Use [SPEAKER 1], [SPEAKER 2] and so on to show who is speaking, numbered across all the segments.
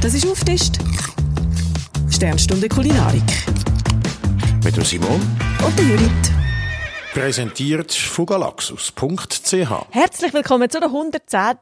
[SPEAKER 1] Das ist «Auftischt». Sternstunde Kulinarik.
[SPEAKER 2] Mit dem Simon
[SPEAKER 1] Und der Judith.
[SPEAKER 2] präsentiert von galaxus.ch.
[SPEAKER 3] Herzlich willkommen zu der 110.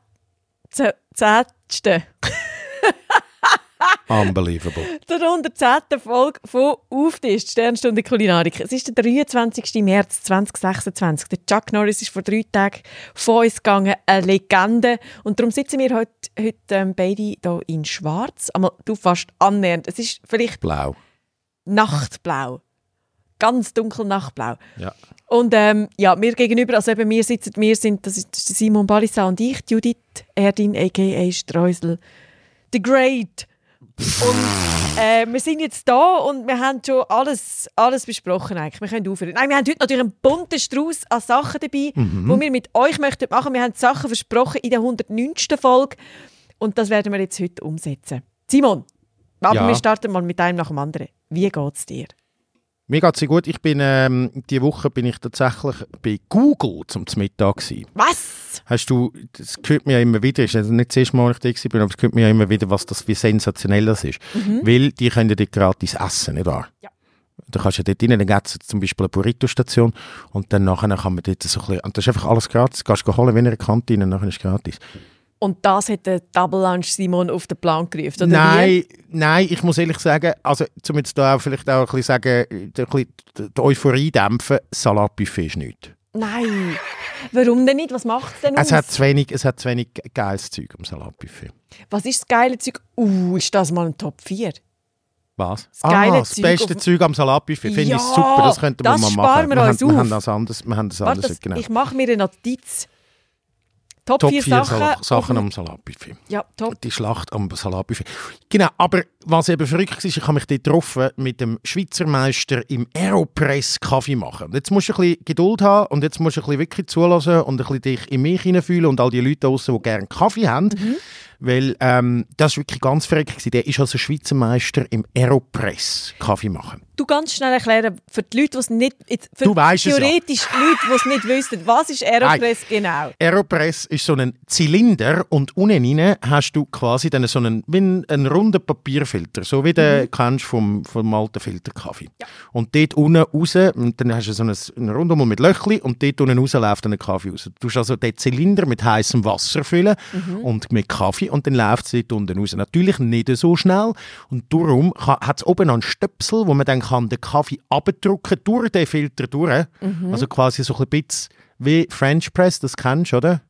[SPEAKER 2] Unbelievable.
[SPEAKER 3] Zur 110. Folge von «Auftischt», Sternstunde Kulinarik. Es ist der 23. März 2026. Der Chuck Norris ist vor 3 Tagen von uns gegangen, eine Legende. Und darum sitzen wir heute beide hier in schwarz. Aber du fast annähernd. Es ist vielleicht
[SPEAKER 2] Blau.
[SPEAKER 3] Nachtblau. Ganz dunkel Nachtblau.
[SPEAKER 2] Ja.
[SPEAKER 3] Und ja, mir gegenüber, also eben das ist der Simon Balissa und ich, Judith Erdin, a.k.a. Streusel, the Great. Und wir sind jetzt da und wir haben schon alles besprochen eigentlich. Wir können aufhören. Nein, wir haben heute natürlich einen bunten Strauß an Sachen dabei, die wir mit euch möchten machen. Wir haben Sachen versprochen in der 109. Folge und das werden wir jetzt heute umsetzen. Simon, aber wir starten mal mit einem nach dem anderen. Wie geht's dir?
[SPEAKER 2] Mir geht's sehr gut. Ich bin, diese Woche bin ich tatsächlich bei Google zum Mittag gewesen.
[SPEAKER 3] Was?
[SPEAKER 2] Hast du, das hört mir ja immer wieder, ist also nicht das erste Mal, als ich da war, aber es hört mir ja immer wieder, wie sensationell das ist. Weil die können dort gratis essen, nicht wahr?
[SPEAKER 3] Ja.
[SPEAKER 2] Da kannst du ja dort rein, dann gibt es zum Beispiel eine Burrito-Station und dann nachher kann man dort so ein bisschen, und das ist einfach alles gratis, du kannst holen, wenn in einer Kantine, und nachher ist es gratis.
[SPEAKER 3] Und das hat der Double Lunch Simon auf den Plan gerufen, oder
[SPEAKER 2] Nein, ich muss ehrlich sagen, also um jetzt da auch vielleicht auch ein bisschen sagen, die Euphorie dämpfen, Salatbuffet ist nichts.
[SPEAKER 3] Nein. Warum denn nicht? Was macht es denn aus?
[SPEAKER 2] Es hat zu wenig geiles Zeug am Salatbuffet.
[SPEAKER 3] Was ist das geile Zeug? Ist das mal ein Top 4?
[SPEAKER 2] Was?
[SPEAKER 3] Das geile
[SPEAKER 2] das
[SPEAKER 3] Zeug
[SPEAKER 2] beste Zeug am Salatbuffet. Finde ich super, das könnten wir mal machen.
[SPEAKER 3] Wir
[SPEAKER 2] haben das anders.
[SPEAKER 3] Warte,
[SPEAKER 2] Genau.
[SPEAKER 3] Ich mache mir eine Notiz. Top 4
[SPEAKER 2] Sachen am Salatbuffet.
[SPEAKER 3] Ja, top.
[SPEAKER 2] Die Schlacht am Salatbuffet. Genau, aber was eben verrückt ist, ich habe mich dort getroffen mit dem Schweizer Meister im Aeropress Kaffee machen. Und jetzt musst du ein bisschen Geduld haben und jetzt musst du ein bisschen wirklich zulassen und ein bisschen dich in mich hineinfühlen und all die Leute draussen, die gerne Kaffee haben. Weil das war wirklich ganz verrückt. Der ist also Schweizer Meister im Aeropress Kaffee machen.
[SPEAKER 3] Du ganz schnell erklären, für die Leute, die es nicht... Für
[SPEAKER 2] Du weisst es ja.
[SPEAKER 3] theoretisch Leute, die es nicht wissen, was ist Aeropress genau?
[SPEAKER 2] Aeropress ist so ein Zylinder und unten rein hast du quasi dann so einen runden Papierfilter, so wie du kennst vom alten Filterkaffee. Ja. Und dort unten raus, und dann hast du so einen Rundum mit Löchli und dort unten raus läuft dann ein Kaffee raus. Du musst also den Zylinder mit heißem Wasser füllen und mit Kaffee und dann läuft es dort unten raus. Natürlich nicht so schnell und darum hat es oben noch einen Stöpsel, wo man dann den Kaffee abdrücken durch den Filter durch. Also quasi so ein bisschen wie French Press, das kennst du, oder?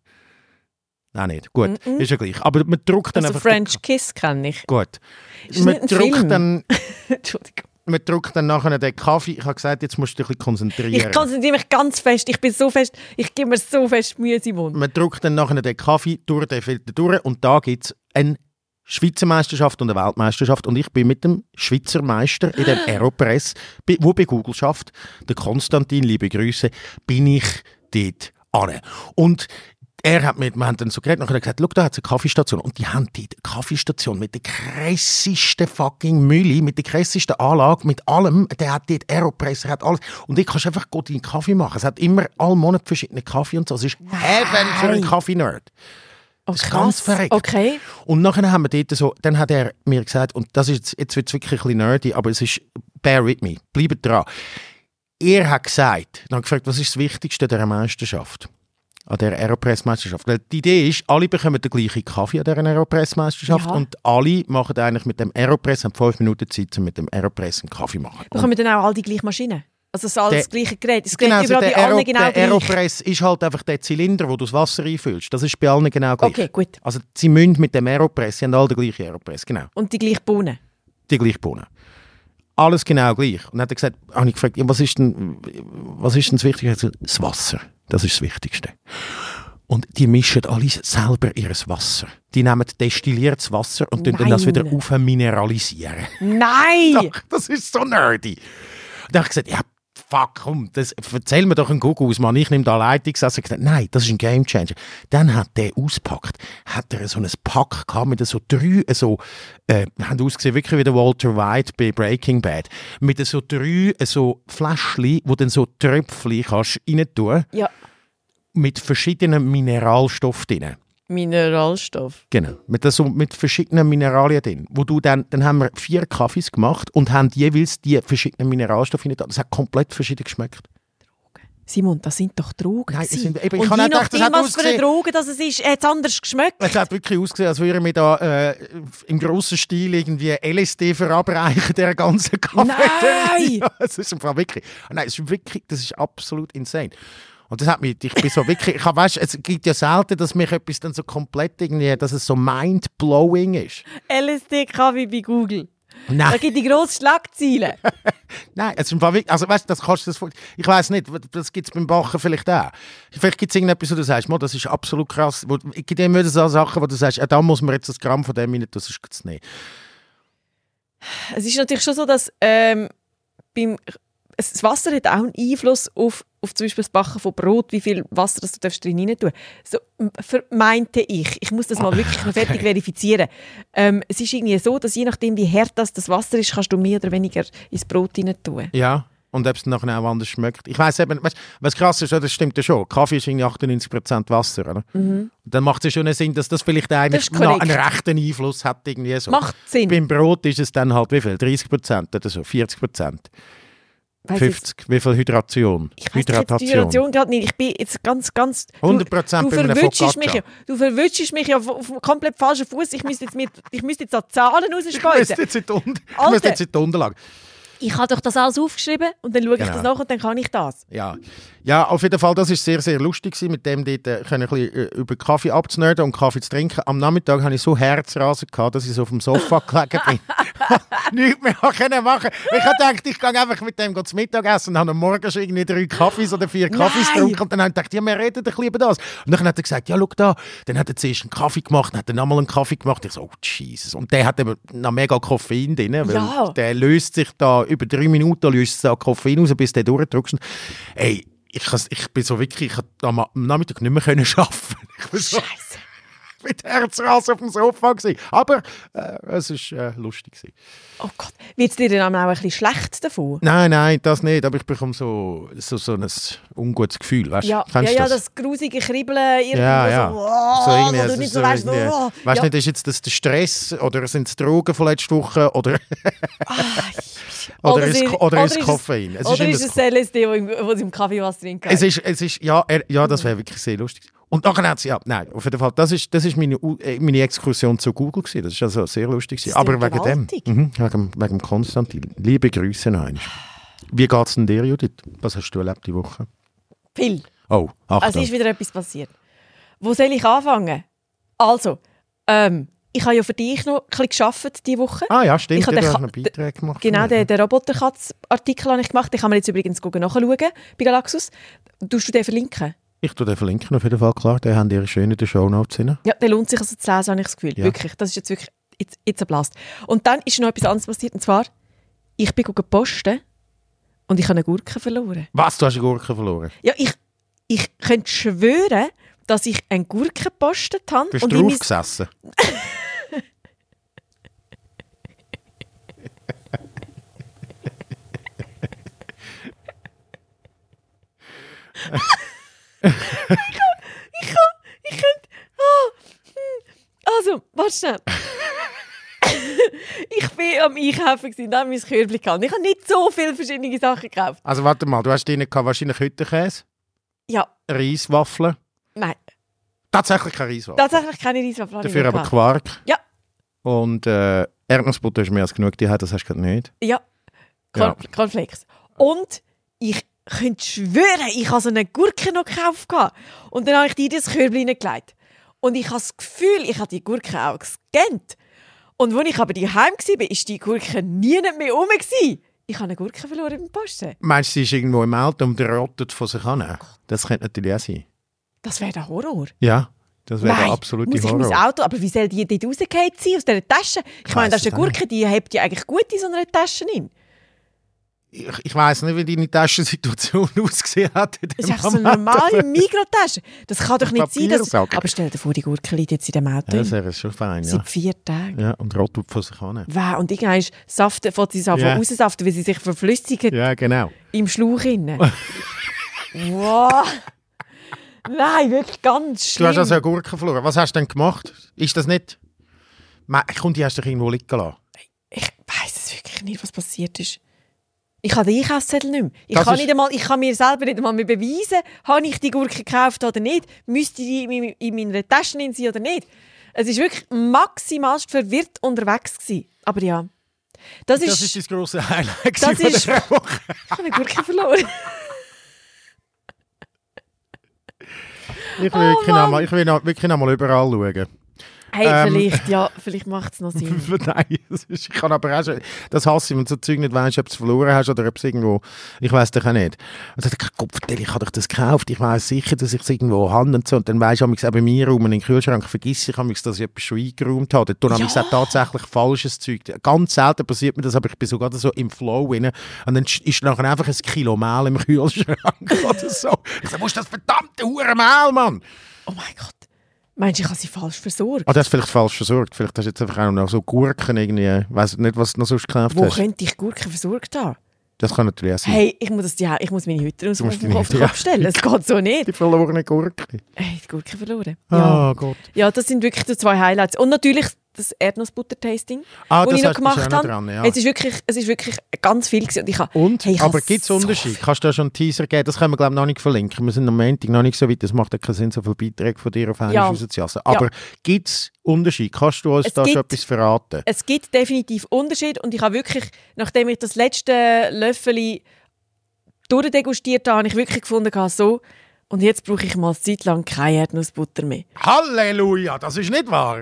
[SPEAKER 2] Nein, nicht. Gut, ist ja gleich. Aber man drückt dann
[SPEAKER 3] also
[SPEAKER 2] einfach...
[SPEAKER 3] French Kiss kenne ich.
[SPEAKER 2] Gut.
[SPEAKER 3] Ist man drückt
[SPEAKER 2] dann...
[SPEAKER 3] Entschuldigung.
[SPEAKER 2] Man drückt dann nachher den Kaffee. Ich habe gesagt, jetzt musst du dich ein bisschen konzentrieren.
[SPEAKER 3] Ich konzentriere mich ganz fest. Ich gebe mir so fest Mühe, Simon.
[SPEAKER 2] Man drückt dann nachher den Kaffee durch den Filter durch und da gibt es eine Schweizer Meisterschaft und eine Weltmeisterschaft und ich bin mit dem Schweizer Meister in dem Aeropress, wo bei Google schafft, der Konstantin, liebe Grüße, bin ich dort an. Und wir haben dann so geredet und gesagt, schau, da hat es eine Kaffeestation. Und die haben die Kaffeestation mit der krassesten fucking Mühle, mit der krassesten Anlage, mit allem. Der hat dort Aeropress, er hat alles. Und ich kannst einfach gut deinen Kaffee machen. Es hat immer alle Monate verschiedene Kaffee und so. Es ist Heaven für einen Kaffee-Nerd.
[SPEAKER 3] Oh,
[SPEAKER 2] das ist ganz verrückt.
[SPEAKER 3] Okay.
[SPEAKER 2] Und nachher haben wir dort so, dann hat er mir gesagt, und das ist jetzt wird es wirklich ein bisschen nerdy, aber es ist, bear with me, bleibt dran. Er hat gesagt, dann gefragt, was ist das Wichtigste dieser Meisterschaft? An der Aeropress-Meisterschaft. Weil die Idee ist, alle bekommen den gleichen Kaffee an dieser Aeropress-Meisterschaft und alle machen eigentlich mit dem Aeropress, haben 5 Minuten Zeit, um mit dem Aeropress einen Kaffee zu machen.
[SPEAKER 3] Bekommen dann auch all die gleiche Maschine? Also es ist alles das gleiche Gerät? Das
[SPEAKER 2] genau,
[SPEAKER 3] Gerät überall bei allen genau
[SPEAKER 2] der
[SPEAKER 3] gleich?
[SPEAKER 2] Aeropress ist halt einfach der Zylinder, wo du das Wasser einfüllst. Das ist bei allen genau gleich.
[SPEAKER 3] Okay, gut.
[SPEAKER 2] Also sie müssen mit dem Aeropress, sie haben alle den gleichen Aeropress, genau.
[SPEAKER 3] Und die gleiche Bohne?
[SPEAKER 2] Die gleiche Bohne. Alles genau gleich. Und dann hat er gesagt, habe ich gefragt, ja, was ist denn das Wichtigste? Er hat gesagt, das Wasser, das ist das Wichtigste. Und die mischen alle selber ihr Wasser. Die nehmen destilliertes Wasser und dann das wieder mineralisieren.
[SPEAKER 3] Nein!
[SPEAKER 2] Doch, das ist so nerdy. Und dann habe ich gesagt, ja, fuck, komm, erzähl mir doch einen Google aus, Mann. Ich nehme da Leitungssatz. Ich gesagt, nein, das ist ein Gamechanger. Dann hat der ausgepackt, hat er so ein Pack gehabt mit so 3, haben ausgesehen wirklich wie der Walter White bei Breaking Bad, mit so 3 Fläschchen, wo dann so Tröpfchen kannst rein tun.
[SPEAKER 3] Ja.
[SPEAKER 2] Mit verschiedenen Mineralstoffen drin.
[SPEAKER 3] Mineralstoff.
[SPEAKER 2] Genau, mit verschiedenen Mineralien drin. Wo du dann haben wir 4 Kaffees gemacht und haben jeweils die verschiedenen Mineralstoffe rein. Das hat komplett verschieden geschmeckt.
[SPEAKER 3] Simon, das sind doch Drogen.
[SPEAKER 2] Nein,
[SPEAKER 3] gewesen.
[SPEAKER 2] ich
[SPEAKER 3] und
[SPEAKER 2] kann
[SPEAKER 3] je
[SPEAKER 2] nicht gedacht, das
[SPEAKER 3] nachdem,
[SPEAKER 2] hat
[SPEAKER 3] was für eine Droge das ist, hat es anders geschmeckt.
[SPEAKER 2] Es hat wirklich ausgesehen, als würde ich mir da im grossen Stil irgendwie LSD verabreichen, der ganzen Kaffee.
[SPEAKER 3] Nein!
[SPEAKER 2] Ja, es ist einfach wirklich, nein, es ist wirklich, das ist absolut insane. Und das hat mich, ich bin so wirklich, weißt, es gibt ja selten, dass mich etwas dann so komplett irgendwie, dass es so mind-blowing ist.
[SPEAKER 3] LSD-Kaffee bei Google.
[SPEAKER 2] Nein.
[SPEAKER 3] Da gibt die grosse Schlagzeilen.
[SPEAKER 2] Nein, es ist im Fall wirklich, also weißt, das kannst du das, ich weiss nicht, das gibt es beim Backen vielleicht auch. Vielleicht gibt es irgendetwas, wo du sagst, das ist absolut krass. Es gibt immer so Sachen, wo du sagst, da muss man jetzt ein Gramm von dem rein, das ist es nicht.
[SPEAKER 3] Es ist natürlich schon so, dass das Wasser hat auch einen Einfluss auf zum Beispiel das Backen von Brot, wie viel Wasser das du drin rein tun darfst. So meinte ich. Ich muss das mal wirklich noch fertig verifizieren. Es ist irgendwie so, dass je nachdem, wie hart das Wasser ist, kannst du mehr oder weniger ins Brot rein tun.
[SPEAKER 2] Ja, und ob es nachher auch anders schmeckt. Ich weiss eben, was krass ist, das stimmt ja schon. Kaffee ist irgendwie 98% Wasser, oder? Mhm. Dann macht es schon einen Sinn, dass das vielleicht eigentlich noch einen rechten Einfluss hat. Irgendwie so.
[SPEAKER 3] Macht Sinn.
[SPEAKER 2] Beim Brot ist es dann halt wie viel? 30% oder so? 40%? 50, wie viel Hydration?
[SPEAKER 3] Ich weiss die Hydration gerade nicht. Ich bin jetzt ganz...
[SPEAKER 2] 100%
[SPEAKER 3] Du verwutschst mich ja auf komplett falschen Fuß. Ich müsste jetzt da Zahlen rausspeisen.
[SPEAKER 2] Ich müsste jetzt in die Unterlage.
[SPEAKER 3] Ich habe doch das alles aufgeschrieben und dann schaue ich das nach und dann kann ich das.
[SPEAKER 2] Ja, auf jeden Fall, das war sehr, sehr lustig, mit dem dort ein bisschen über Kaffee abzunerden und Kaffee zu trinken. Am Nachmittag hatte ich so Herzrasen gehabt, dass ich so auf dem Sofa gelegen bin. Nichts mehr machen. Ich habe gedacht, ich gehe einfach mit dem zu Mittag essen und habe am Morgen schon irgendwie 3 Kaffees oder 4 Kaffees getrunken. Und dann habe ich gedacht, ja, wir reden ein bisschen über das. Und dann hat er gesagt, ja, schau da. Dann hat er zuerst einen Kaffee gemacht, dann hat er nochmal einen Kaffee gemacht. Ich so, oh, Jesus. Und der hat eben noch mega Koffein drin, weil der löst sich da über 3 Minuten löst da Koffein raus, bis du drückst. Ey, ich bin so wirklich, ich konnte am Nachmittag nicht mehr arbeiten.
[SPEAKER 3] Scheiße.
[SPEAKER 2] Mit Herzrasen auf dem Sofa gewesen. Aber es war lustig gewesen.
[SPEAKER 3] Oh Gott, wird es dir dann auch ein bisschen schlecht davon?
[SPEAKER 2] Nein, das nicht. Aber ich bekomme so ein ungutes Gefühl. Weißt?
[SPEAKER 3] Ja, das grusige Kribbeln.
[SPEAKER 2] Ja.
[SPEAKER 3] So irgendwie, du nicht so weißt,
[SPEAKER 2] weißt nicht, ist jetzt das der Stress oder sind es Drogen von letzter Woche oder oder ist es Koffein?
[SPEAKER 3] Oder ist es LSD, wo es im Kaffeewasser drin ist?
[SPEAKER 2] Es ist ja, das wäre wirklich sehr lustig. Und nachher hat sie, nein, auf jeden Fall, das ist meine Exkursion zu Google gewesen. Das ist also sehr lustig gewesen. Aber wegen dem Konstantin. Liebe Grüße noch einmal. Wie geht es denn dir, Judith? Was hast du erlebt die Woche?
[SPEAKER 3] Viel.
[SPEAKER 2] Oh, Achtung.
[SPEAKER 3] Also ist wieder etwas passiert. Wo soll ich anfangen? Also, ich habe ja für dich noch ein bisschen gearbeitet diese Woche.
[SPEAKER 2] Ah ja, stimmt. Ich habe einen Beitrag gemacht.
[SPEAKER 3] Genau, den Roboterkatz-Artikel habe ich gemacht. Den kann man jetzt übrigens nachschauen bei Galaxus. Tust du den verlinken?
[SPEAKER 2] Ich tue den verlinken, auf jeden Fall, klar. Den haben ihr schön in den Shownotes drin.
[SPEAKER 3] Ja, der lohnt sich also zu lesen, habe ich das Gefühl. Ja. Wirklich, das ist jetzt wirklich jetzt ein Blast. Und dann ist noch etwas anderes passiert, und zwar, ich bin posten und ich habe eine Gurke verloren.
[SPEAKER 2] Was? Du hast eine Gurke verloren?
[SPEAKER 3] Ja, ich könnte schwören, dass ich eine Gurke gepostet habe.
[SPEAKER 2] Bist du drauf gesessen?
[SPEAKER 3] Ich könnte... Also, warte schnell. Ich war am Einkaufen und habe mein Körbchen gehabt. Ich habe nicht so viele verschiedene Sachen gekauft.
[SPEAKER 2] Also warte mal, du hast drin wahrscheinlich Hüttenkäse?
[SPEAKER 3] Ja.
[SPEAKER 2] Reiswaffeln?
[SPEAKER 3] Nein.
[SPEAKER 2] Tatsächlich keine Reiswaffeln?
[SPEAKER 3] Tatsächlich keine Reiswaffeln.
[SPEAKER 2] Dafür aber Quark?
[SPEAKER 3] Ja.
[SPEAKER 2] Und Erdnussbutter ist mehr als genug, die hat, das hast du gerade nicht?
[SPEAKER 3] Ja. Cornflakes. Und ich könnte schwören, ich habe so eine Gurke noch gekauft. Und dann habe ich die in das Körbchen hineingelegt. Und ich habe das Gefühl, ich habe die Gurke auch gescannt. Und als ich aber daheim war, war die Gurke nie mehr rum. Ich habe eine Gurke verloren beim Posten.
[SPEAKER 2] Meinst du, sie ist irgendwo im Auto und rottet von sich an? Das könnte natürlich auch sein.
[SPEAKER 3] Das wäre der Horror.
[SPEAKER 2] Ja, das wäre der absolute Horror.
[SPEAKER 3] Muss ich mein Auto, aber wie soll die dort rausgefallen sein aus dieser Tasche? Ich meine, das ist eine Gurke, die hebt ja eigentlich gut in so einer Tasche hin.
[SPEAKER 2] Ich weiss nicht, wie deine Taschensituation ausgesehen hat.
[SPEAKER 3] Das ist einfach so eine normale Mikrotasche. Das kann doch nicht sein. Aber stell dir vor, die Gurke liegt jetzt in dem Auto.
[SPEAKER 2] Ja, das wäre schon fein, ja.
[SPEAKER 3] Seit 4 Tagen.
[SPEAKER 2] Ja, und rottet von sich an.
[SPEAKER 3] Wow, und irgendwann fängt sie an raussaften, weil sie sich verflüssigen.
[SPEAKER 2] Ja, genau.
[SPEAKER 3] Im Schlauch innen. Wow. Nein, wirklich ganz
[SPEAKER 2] Du
[SPEAKER 3] schlimm.
[SPEAKER 2] hast also eine Gurke verloren. Was hast du denn gemacht? Ist das nicht... Die hast du doch irgendwo liegen lassen.
[SPEAKER 3] Ich weiss es wirklich nicht, was passiert ist. Ich habe den Einkaufszettel nicht mehr. Ich kann mir selber nicht einmal mehr beweisen, habe ich die Gurke gekauft oder nicht. Müsste die in meiner Tasche sein oder nicht. Es war wirklich maximalst verwirrt unterwegs gewesen. Aber ja. Das ist
[SPEAKER 2] das grosse Highlight
[SPEAKER 3] das
[SPEAKER 2] von
[SPEAKER 3] ist-
[SPEAKER 2] dieser Woche.
[SPEAKER 3] Ich habe eine Gurke verloren.
[SPEAKER 2] Ich will wirklich noch mal überall schauen.
[SPEAKER 3] Hey, vielleicht macht es noch Sinn.
[SPEAKER 2] Nein, ich kann aber auch schon, das hasse ich, wenn du so Zeug nicht weißt, ob du es verloren hast oder ob es irgendwo, ich weiss doch auch nicht. Und dann Gott, ich habe doch das gekauft, ich weiss sicher, dass ich es irgendwo habe und so. Und dann weisst du, auch bei mir rum in den Kühlschrank vergiss ich, dass ich etwas schon eingeräumt habe. Dann habe ich auch tatsächlich falsches Zeug. Ganz selten passiert mir das, aber ich bin sogar so im Flow rein. Und dann ist nachher einfach ein Kilo Mehl im Kühlschrank oder so. Ich sage, wo ist das verdammte Hure Mehl, Mann?
[SPEAKER 3] Oh mein Gott. Meinst du, ich habe sie falsch versorgt?
[SPEAKER 2] Ah, das ist vielleicht falsch versorgt. Vielleicht hast du jetzt einfach auch noch so Gurken irgendwie. Ich weiss nicht, was du noch sonst gekauft
[SPEAKER 3] Wo
[SPEAKER 2] hast.
[SPEAKER 3] könnte ich Gurken versorgt haben?
[SPEAKER 2] Das kann natürlich auch sein.
[SPEAKER 3] Hey, ich muss meine Hütte
[SPEAKER 2] Du musst
[SPEAKER 3] auf
[SPEAKER 2] deine
[SPEAKER 3] den
[SPEAKER 2] Hütte-
[SPEAKER 3] Kopf stellen. Es geht so nicht.
[SPEAKER 2] Die verlorene Gurke.
[SPEAKER 3] Hey, die Gurke verloren.
[SPEAKER 2] Ah, Gott.
[SPEAKER 3] Ja, das sind wirklich die 2 Highlights. Und natürlich das Erdnussbutter-Tasting,
[SPEAKER 2] Ah,
[SPEAKER 3] das
[SPEAKER 2] das
[SPEAKER 3] ich noch
[SPEAKER 2] hast du
[SPEAKER 3] gemacht
[SPEAKER 2] auch noch
[SPEAKER 3] habe.
[SPEAKER 2] dran, ja.
[SPEAKER 3] Es ist wirklich ganz viel gewesen.
[SPEAKER 2] Aber gibt es Unterschiede? Kannst du da schon einen Teaser geben? Das können wir, glaube ich, noch nicht verlinken. Wir sind am Montag noch nicht so weit. Das macht ja keinen Sinn, so viele Beiträge von dir auf Englisch rauszulassen. Aber gibt es Unterschiede? Kannst du uns da schon etwas verraten?
[SPEAKER 3] Es gibt definitiv Unterschiede. Und ich habe wirklich, nachdem ich das letzte Löffel durchdegustiert habe, habe ich wirklich gefunden, so, und jetzt brauche ich mal eine Zeit lang keine Erdnussbutter mehr.
[SPEAKER 2] Halleluja, das ist nicht wahr.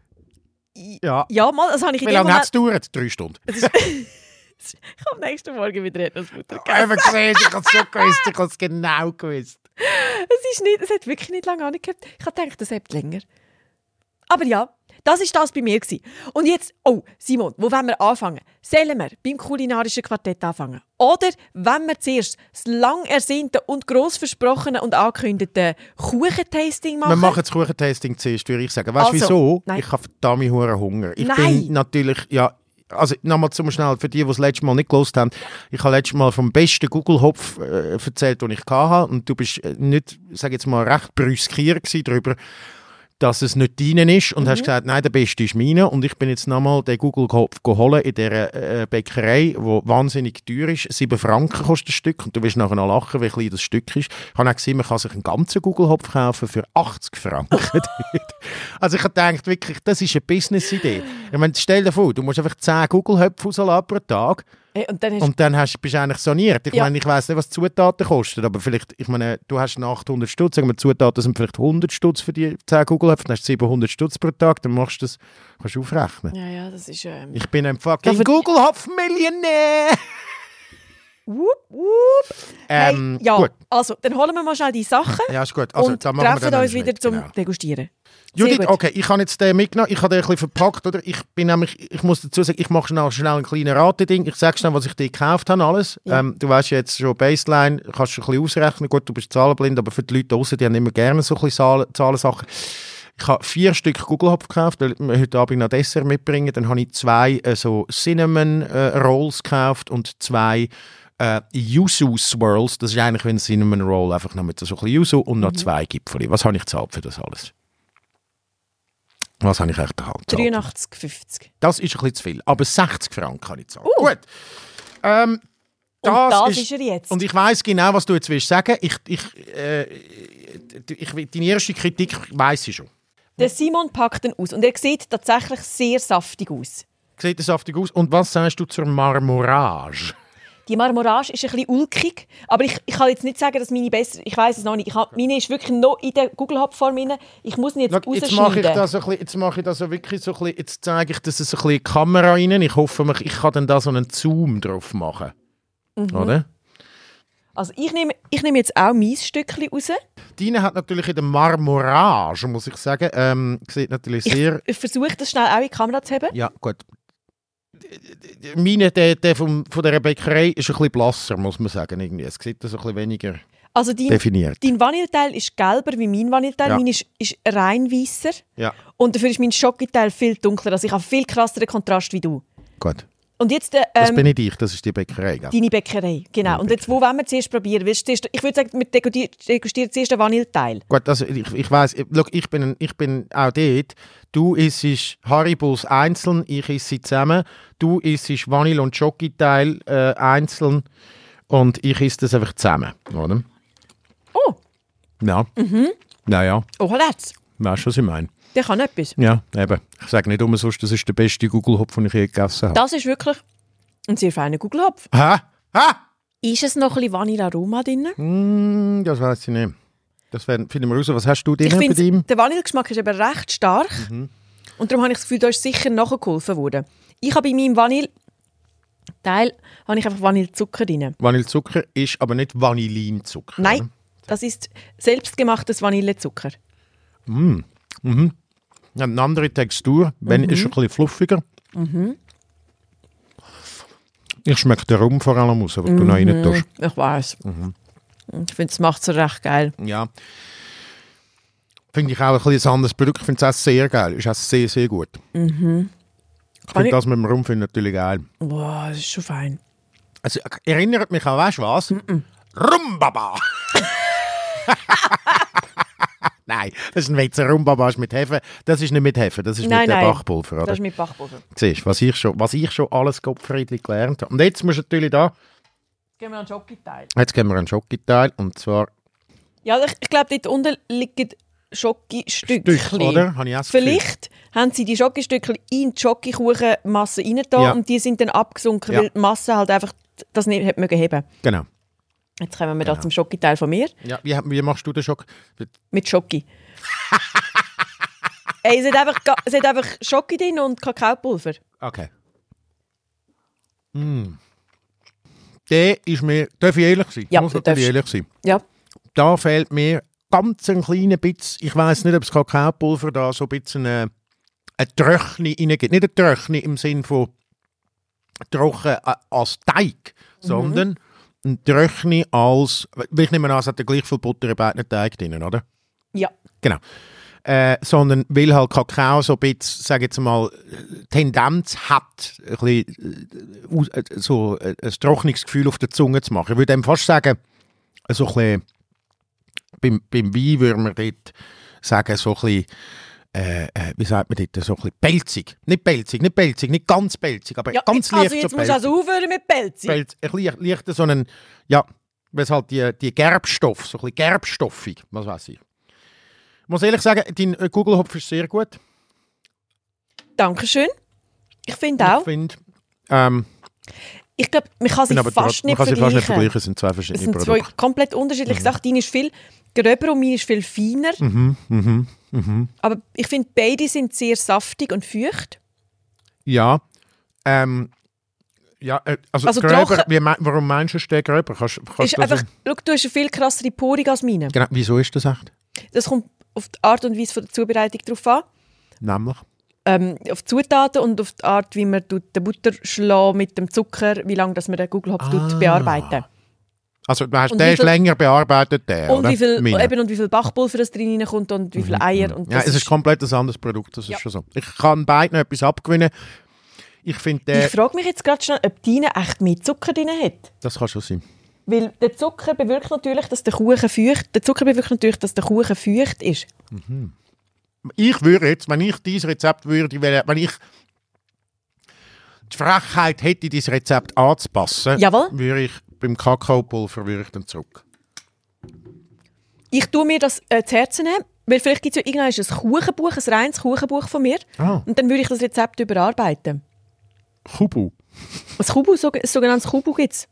[SPEAKER 2] Ja.
[SPEAKER 3] Ja, mal, das habe ich in
[SPEAKER 2] Wie
[SPEAKER 3] dem
[SPEAKER 2] lange hat es
[SPEAKER 3] Moment...
[SPEAKER 2] gedauert? 3 Stunden.
[SPEAKER 3] Ich habe am nächsten Morgen wieder Erdnussbutter gegessen.
[SPEAKER 2] Einfach gesehen, ich habe es so gewusst, ich habe es genau gewusst.
[SPEAKER 3] Es hat wirklich nicht lange angehört. Ich habe gedacht, das hält länger. Aber ja, das war das bei mir gewesen. Und jetzt, Simon, wo wollen wir anfangen? Sollen wir beim kulinarischen Quartett anfangen? Oder wollen wir zuerst das lang ersehnte und gross versprochene und angekündigte Kuchentasting machen?
[SPEAKER 2] Wir machen das Kuchentasting zuerst, würde ich sagen. Weißt du
[SPEAKER 3] Also,
[SPEAKER 2] wieso?
[SPEAKER 3] nein.
[SPEAKER 2] Ich habe verdammt hohen Hunger. Ich
[SPEAKER 3] Nein.
[SPEAKER 2] bin natürlich, ja, also nochmal zum schnell, für die das letzte Mal nicht gehört haben, ich habe letztes Mal vom besten Google-Hopf erzählt, den ich hatte. Und du bist nicht, sage jetzt mal, recht brüskiert darüber, dass es nicht dein ist und hast gesagt, nein, der beste ist meiner. Und ich bin jetzt nochmal den Google-Hopf geholt in dieser Bäckerei, die wahnsinnig teuer ist. 7 Franken kostet das Stück und du wirst nachher noch lachen, wie klein das Stück ist. Ich habe auch gesehen, man kann sich einen ganzen Google-Hopf kaufen für 80 Franken. Also ich habe gedacht, wirklich, das ist eine Business-Idee. Ich meine, stell dir vor, du musst einfach 10 Google-Höpfe rauslassen pro Tag.
[SPEAKER 3] Hey, und dann hast
[SPEAKER 2] Und dann bist du eigentlich saniert. Ich
[SPEAKER 3] Ja.
[SPEAKER 2] meine, ich weiss nicht, was die Zutaten kosten, aber vielleicht, ich meine, du hast 800 Stutz, sagen wir, die Zutaten sind vielleicht 100 Stutz für die 10 Google-Höpfe, dann hast du 700 Stutz pro Tag, dann machst du das, kannst du aufrechnen.
[SPEAKER 3] ja, das ist...
[SPEAKER 2] Ich bin ein fucking
[SPEAKER 3] Ja,
[SPEAKER 2] Google-Hopf-Millionär!
[SPEAKER 3] Wupp, wupp. Hey, ja,
[SPEAKER 2] gut.
[SPEAKER 3] also, dann holen wir mal schnell die Sachen
[SPEAKER 2] Ja, ist gut. Also,
[SPEAKER 3] und
[SPEAKER 2] dann machen wir
[SPEAKER 3] treffen
[SPEAKER 2] dann
[SPEAKER 3] uns
[SPEAKER 2] einen
[SPEAKER 3] wieder
[SPEAKER 2] Schnitt,
[SPEAKER 3] zum
[SPEAKER 2] genau.
[SPEAKER 3] Degustieren. Sehr
[SPEAKER 2] Judith,
[SPEAKER 3] gut.
[SPEAKER 2] okay, ich habe jetzt den mitgenommen, ich habe den ein bisschen verpackt, oder? Ich muss dazu sagen, ich mache schnell ein kleines Rateding, ich sage schnell, was ich dir gekauft habe, alles.
[SPEAKER 3] Ja.
[SPEAKER 2] Du weißt jetzt schon Baseline, kannst schon ein bisschen ausrechnen, gut, du bist zahlenblind, aber für die Leute draussen, die haben immer gerne so ein bisschen Zahlensachen. Ich habe 4 Stück Google-Hopf gekauft, weil wir heute Abend noch Dessert mitbringen. Dann habe ich 2 so Cinnamon Rolls gekauft und 2 Yuzu Swirls. Das ist eigentlich wie ein Cinnamon Roll, einfach noch mit so ein bisschen Yuzu und noch 2 Gipfeli. Was habe ich gezahlt für das alles? Was habe ich echt gezahlt?
[SPEAKER 3] 83,50.
[SPEAKER 2] Das ist ein bisschen zu viel, aber 60 Franken habe ich gezahlt. Gut.
[SPEAKER 3] Und das ist er jetzt.
[SPEAKER 2] Und ich weiss genau, was du jetzt willst sagen. Deine erste Kritik weiss ich schon.
[SPEAKER 3] Der Simon packt ihn aus und er sieht tatsächlich sehr saftig aus.
[SPEAKER 2] Sieht saftig aus. Und was sagst du zur Marmorage?
[SPEAKER 3] Die Marmorage ist ein bisschen ulkig, aber ich kann jetzt nicht sagen, dass meine besser... Ich weiß es noch nicht. Meine ist wirklich noch in der Google-Hop-Form rein. Ich muss ihn jetzt
[SPEAKER 2] Schau,
[SPEAKER 3] rausschneiden.
[SPEAKER 2] jetzt mache ich das so wirklich so ein bisschen, jetzt zeige ich das so ein bisschen in die Kamera rein. Ich hoffe, ich kann dann da so einen Zoom drauf machen. Oder?
[SPEAKER 3] Also ich nehme jetzt auch mein Stückchen raus.
[SPEAKER 2] Deine hat natürlich in der Marmorage, muss ich sagen, sieht natürlich sehr...
[SPEAKER 3] Ich versuche das schnell auch in die Kamera zu haben.
[SPEAKER 2] Ja, gut. Meine, der von dieser Bäckerei ist ein bisschen blasser, muss man sagen. Irgendwie. Es sieht so ein bisschen weniger
[SPEAKER 3] Also
[SPEAKER 2] definiert.
[SPEAKER 3] dein Vanilleteil ist gelber wie mein Vanilleteil.
[SPEAKER 2] Ja.
[SPEAKER 3] Mein ist rein weisser.
[SPEAKER 2] Ja,
[SPEAKER 3] Und dafür ist mein Schokoteil viel dunkler. Also ich habe viel krasseren Kontrast wie du.
[SPEAKER 2] gut.
[SPEAKER 3] Und jetzt
[SPEAKER 2] das bin nicht ich, das ist die Bäckerei. Gell?
[SPEAKER 3] deine Bäckerei. Genau. Und jetzt, wo wollen wir zuerst probieren? Ich würde sagen, wir degustieren zuerst den Vanilleteil.
[SPEAKER 2] Gut, also ich weiss, ich bin auch dort. Du isst Haribos einzeln, ich esse sie zusammen. Du isst Vanille- und Schokoteil einzeln und ich esse das einfach zusammen. Oder?
[SPEAKER 3] Oh.
[SPEAKER 2] Ja. Naja,
[SPEAKER 3] Oh, Letz.
[SPEAKER 2] weißt du, was ich meine?
[SPEAKER 3] Der kann etwas.
[SPEAKER 2] Ja, eben. Ich sage nicht umsonst, das ist der beste Gugelhopf, den ich je gegessen habe.
[SPEAKER 3] Das ist wirklich ein sehr feiner Gugelhopf.
[SPEAKER 2] Hä? Hä?
[SPEAKER 3] Ist es noch ein bisschen Vanille-Aroma drin?
[SPEAKER 2] Das weiß ich nicht. Das finden wir raus. Was hast du
[SPEAKER 3] Ich
[SPEAKER 2] drin bei
[SPEAKER 3] finde,
[SPEAKER 2] ihm?
[SPEAKER 3] der Vanillegeschmack ist eben recht stark. Und darum habe ich das Gefühl, da ist sicher nachgeholfen worden. Ich habe bei meinem Vanilleteil habe ich einfach Vanillezucker drin.
[SPEAKER 2] Vanillezucker ist aber nicht Vanillinzucker.
[SPEAKER 3] Nein,
[SPEAKER 2] Oder?
[SPEAKER 3] das ist selbstgemachtes Vanillezucker.
[SPEAKER 2] Hat eine andere Textur, wenn ist ein bisschen fluffiger. Ich schmecke den Rum vor allem raus, was du noch rein tust.
[SPEAKER 3] Ich weiß. Ich finde, es macht es recht geil.
[SPEAKER 2] Ja. Finde ich auch ein bisschen ein anderes Produkt. Ich finde es auch sehr geil. Ist auch sehr, sehr gut. Ich finde das mit dem Rum finde ich natürlich geil.
[SPEAKER 3] Wow, das ist schon fein.
[SPEAKER 2] Also, erinnert mich an, weißt du was? Rumbaba! Nein, das ist ein Witz. Rumbaba ist mit Hefe. Das ist nicht mit Hefe, das ist mit Backpulver. Oder?
[SPEAKER 3] Das ist mit Backpulver.
[SPEAKER 2] Siehst du, was ich schon alles Gottfriedli gelernt habe. Und jetzt musst du natürlich da...
[SPEAKER 3] Gehen wir an den Schokoteil.
[SPEAKER 2] Jetzt geben wir einen Schokoteil und zwar...
[SPEAKER 3] Ja, ich glaube, dort unten liegen Schokostückchen.
[SPEAKER 2] Oder? Habe ich auch das Gefühl.
[SPEAKER 3] Vielleicht haben sie die Schokostückchen in die Schokokuchenmasse rein
[SPEAKER 2] Ja.
[SPEAKER 3] und die sind dann abgesunken,
[SPEAKER 2] Ja.
[SPEAKER 3] weil die Masse halt einfach das nicht hat mögen heben.
[SPEAKER 2] Genau.
[SPEAKER 3] Jetzt kommen wir da zum Schokoteil von mir.
[SPEAKER 2] Ja, wie machst du den Schock?
[SPEAKER 3] Mit Schoki. Ey, es hat einfach Schoki drin und Kakaopulver.
[SPEAKER 2] Okay. Der ist mir... Darf ich ehrlich sein?
[SPEAKER 3] Ja,
[SPEAKER 2] Muss
[SPEAKER 3] du
[SPEAKER 2] natürlich
[SPEAKER 3] darfst.
[SPEAKER 2] ehrlich sein.
[SPEAKER 3] Ja.
[SPEAKER 2] Da fehlt mir ganz ein kleiner bisschen... Ich weiss nicht, ob das Kakaopulver da so ein bisschen eine Tröchne reingibt. Nicht eine Tröchne im Sinn von trocken als Teig, sondern ein Tröchne als... Ich nehme an, es hat ja gleich viel Butter in beiden Teig drin, oder?
[SPEAKER 3] Ja.
[SPEAKER 2] Genau. Sondern weil halt Kakao so ein bisschen, sage jetzt mal, Tendenz hat, ein bisschen, so ein Trocknungsgefühl auf der Zunge zu machen. Ich würde fast sagen, so ein bisschen, beim Wein würde man dort sagen, so ein bisschen, wie sagt man dort, so ein bisschen pelzig. Nicht pelzig, nicht ganz pelzig, aber
[SPEAKER 3] Ja,
[SPEAKER 2] ganz
[SPEAKER 3] also
[SPEAKER 2] leicht
[SPEAKER 3] jetzt
[SPEAKER 2] so
[SPEAKER 3] musst du also aufhören mit Pelzi.
[SPEAKER 2] Ein leicht so einen, ja, weil es halt die Gerbstoff, so ein bisschen gerbstoffig, was weiß ich. Ich muss ehrlich sagen, dein Gugelhopf ist sehr gut.
[SPEAKER 3] Dankeschön. Ich finde auch.
[SPEAKER 2] Ich finde,
[SPEAKER 3] Ich glaube, man kann sie fast nicht vergleichen.
[SPEAKER 2] Es sind zwei
[SPEAKER 3] Es
[SPEAKER 2] verschiedene
[SPEAKER 3] sind zwei
[SPEAKER 2] Produkte.
[SPEAKER 3] komplett unterschiedliche Sachen. Deine ist viel gröber und meine ist viel feiner. Aber ich finde, beide sind sehr saftig und feucht.
[SPEAKER 2] Ja. Also
[SPEAKER 3] trocken-
[SPEAKER 2] Gröber, warum meinst du den Gröber? Kannst
[SPEAKER 3] Ist
[SPEAKER 2] du
[SPEAKER 3] einfach, schau, du hast eine viel krassere Porung als meine.
[SPEAKER 2] genau, wieso ist das echt?
[SPEAKER 3] Das kommt auf die Art und Weise von der Zubereitung drauf an.
[SPEAKER 2] Nämlich?
[SPEAKER 3] Auf die Zutaten und auf die Art, wie man den Butter schlägt mit dem Zucker, wie lange dass man den Gugelhopf bearbeiten.
[SPEAKER 2] Also der
[SPEAKER 3] Und
[SPEAKER 2] ist länger bearbeitet,
[SPEAKER 3] Und
[SPEAKER 2] oder?
[SPEAKER 3] wie viel,
[SPEAKER 2] Meine.
[SPEAKER 3] eben, und wie viel Backpulver das drin kommt und wie viele Eier. Und
[SPEAKER 2] Ja,
[SPEAKER 3] das
[SPEAKER 2] es ist komplett ein anderes Produkt, das ist
[SPEAKER 3] Ja.
[SPEAKER 2] schon so. Ich kann beiden etwas abgewinnen. Ich finde,
[SPEAKER 3] Ich frage mich jetzt gerade schon, ob deine echt mehr Zucker drin hat.
[SPEAKER 2] das kann schon sein.
[SPEAKER 3] Weil der Zucker bewirkt natürlich, dass der Kuchen feucht ist.
[SPEAKER 2] Ich würde jetzt, wenn ich dieses Rezept würde, wenn ich die Frechheit hätte, dieses Rezept anzupassen,
[SPEAKER 3] Jawohl.
[SPEAKER 2] würde ich beim Kakaopulver dann zurück.
[SPEAKER 3] Ich tue mir das zu Herzen nehmen, weil vielleicht gibt es ja irgendwann ein Kuchenbuch, ein reines Kuchenbuch von mir.
[SPEAKER 2] Ah.
[SPEAKER 3] Und dann würde ich das Rezept überarbeiten.
[SPEAKER 2] Kubu.
[SPEAKER 3] Ein sogenanntes Kubu gibt es.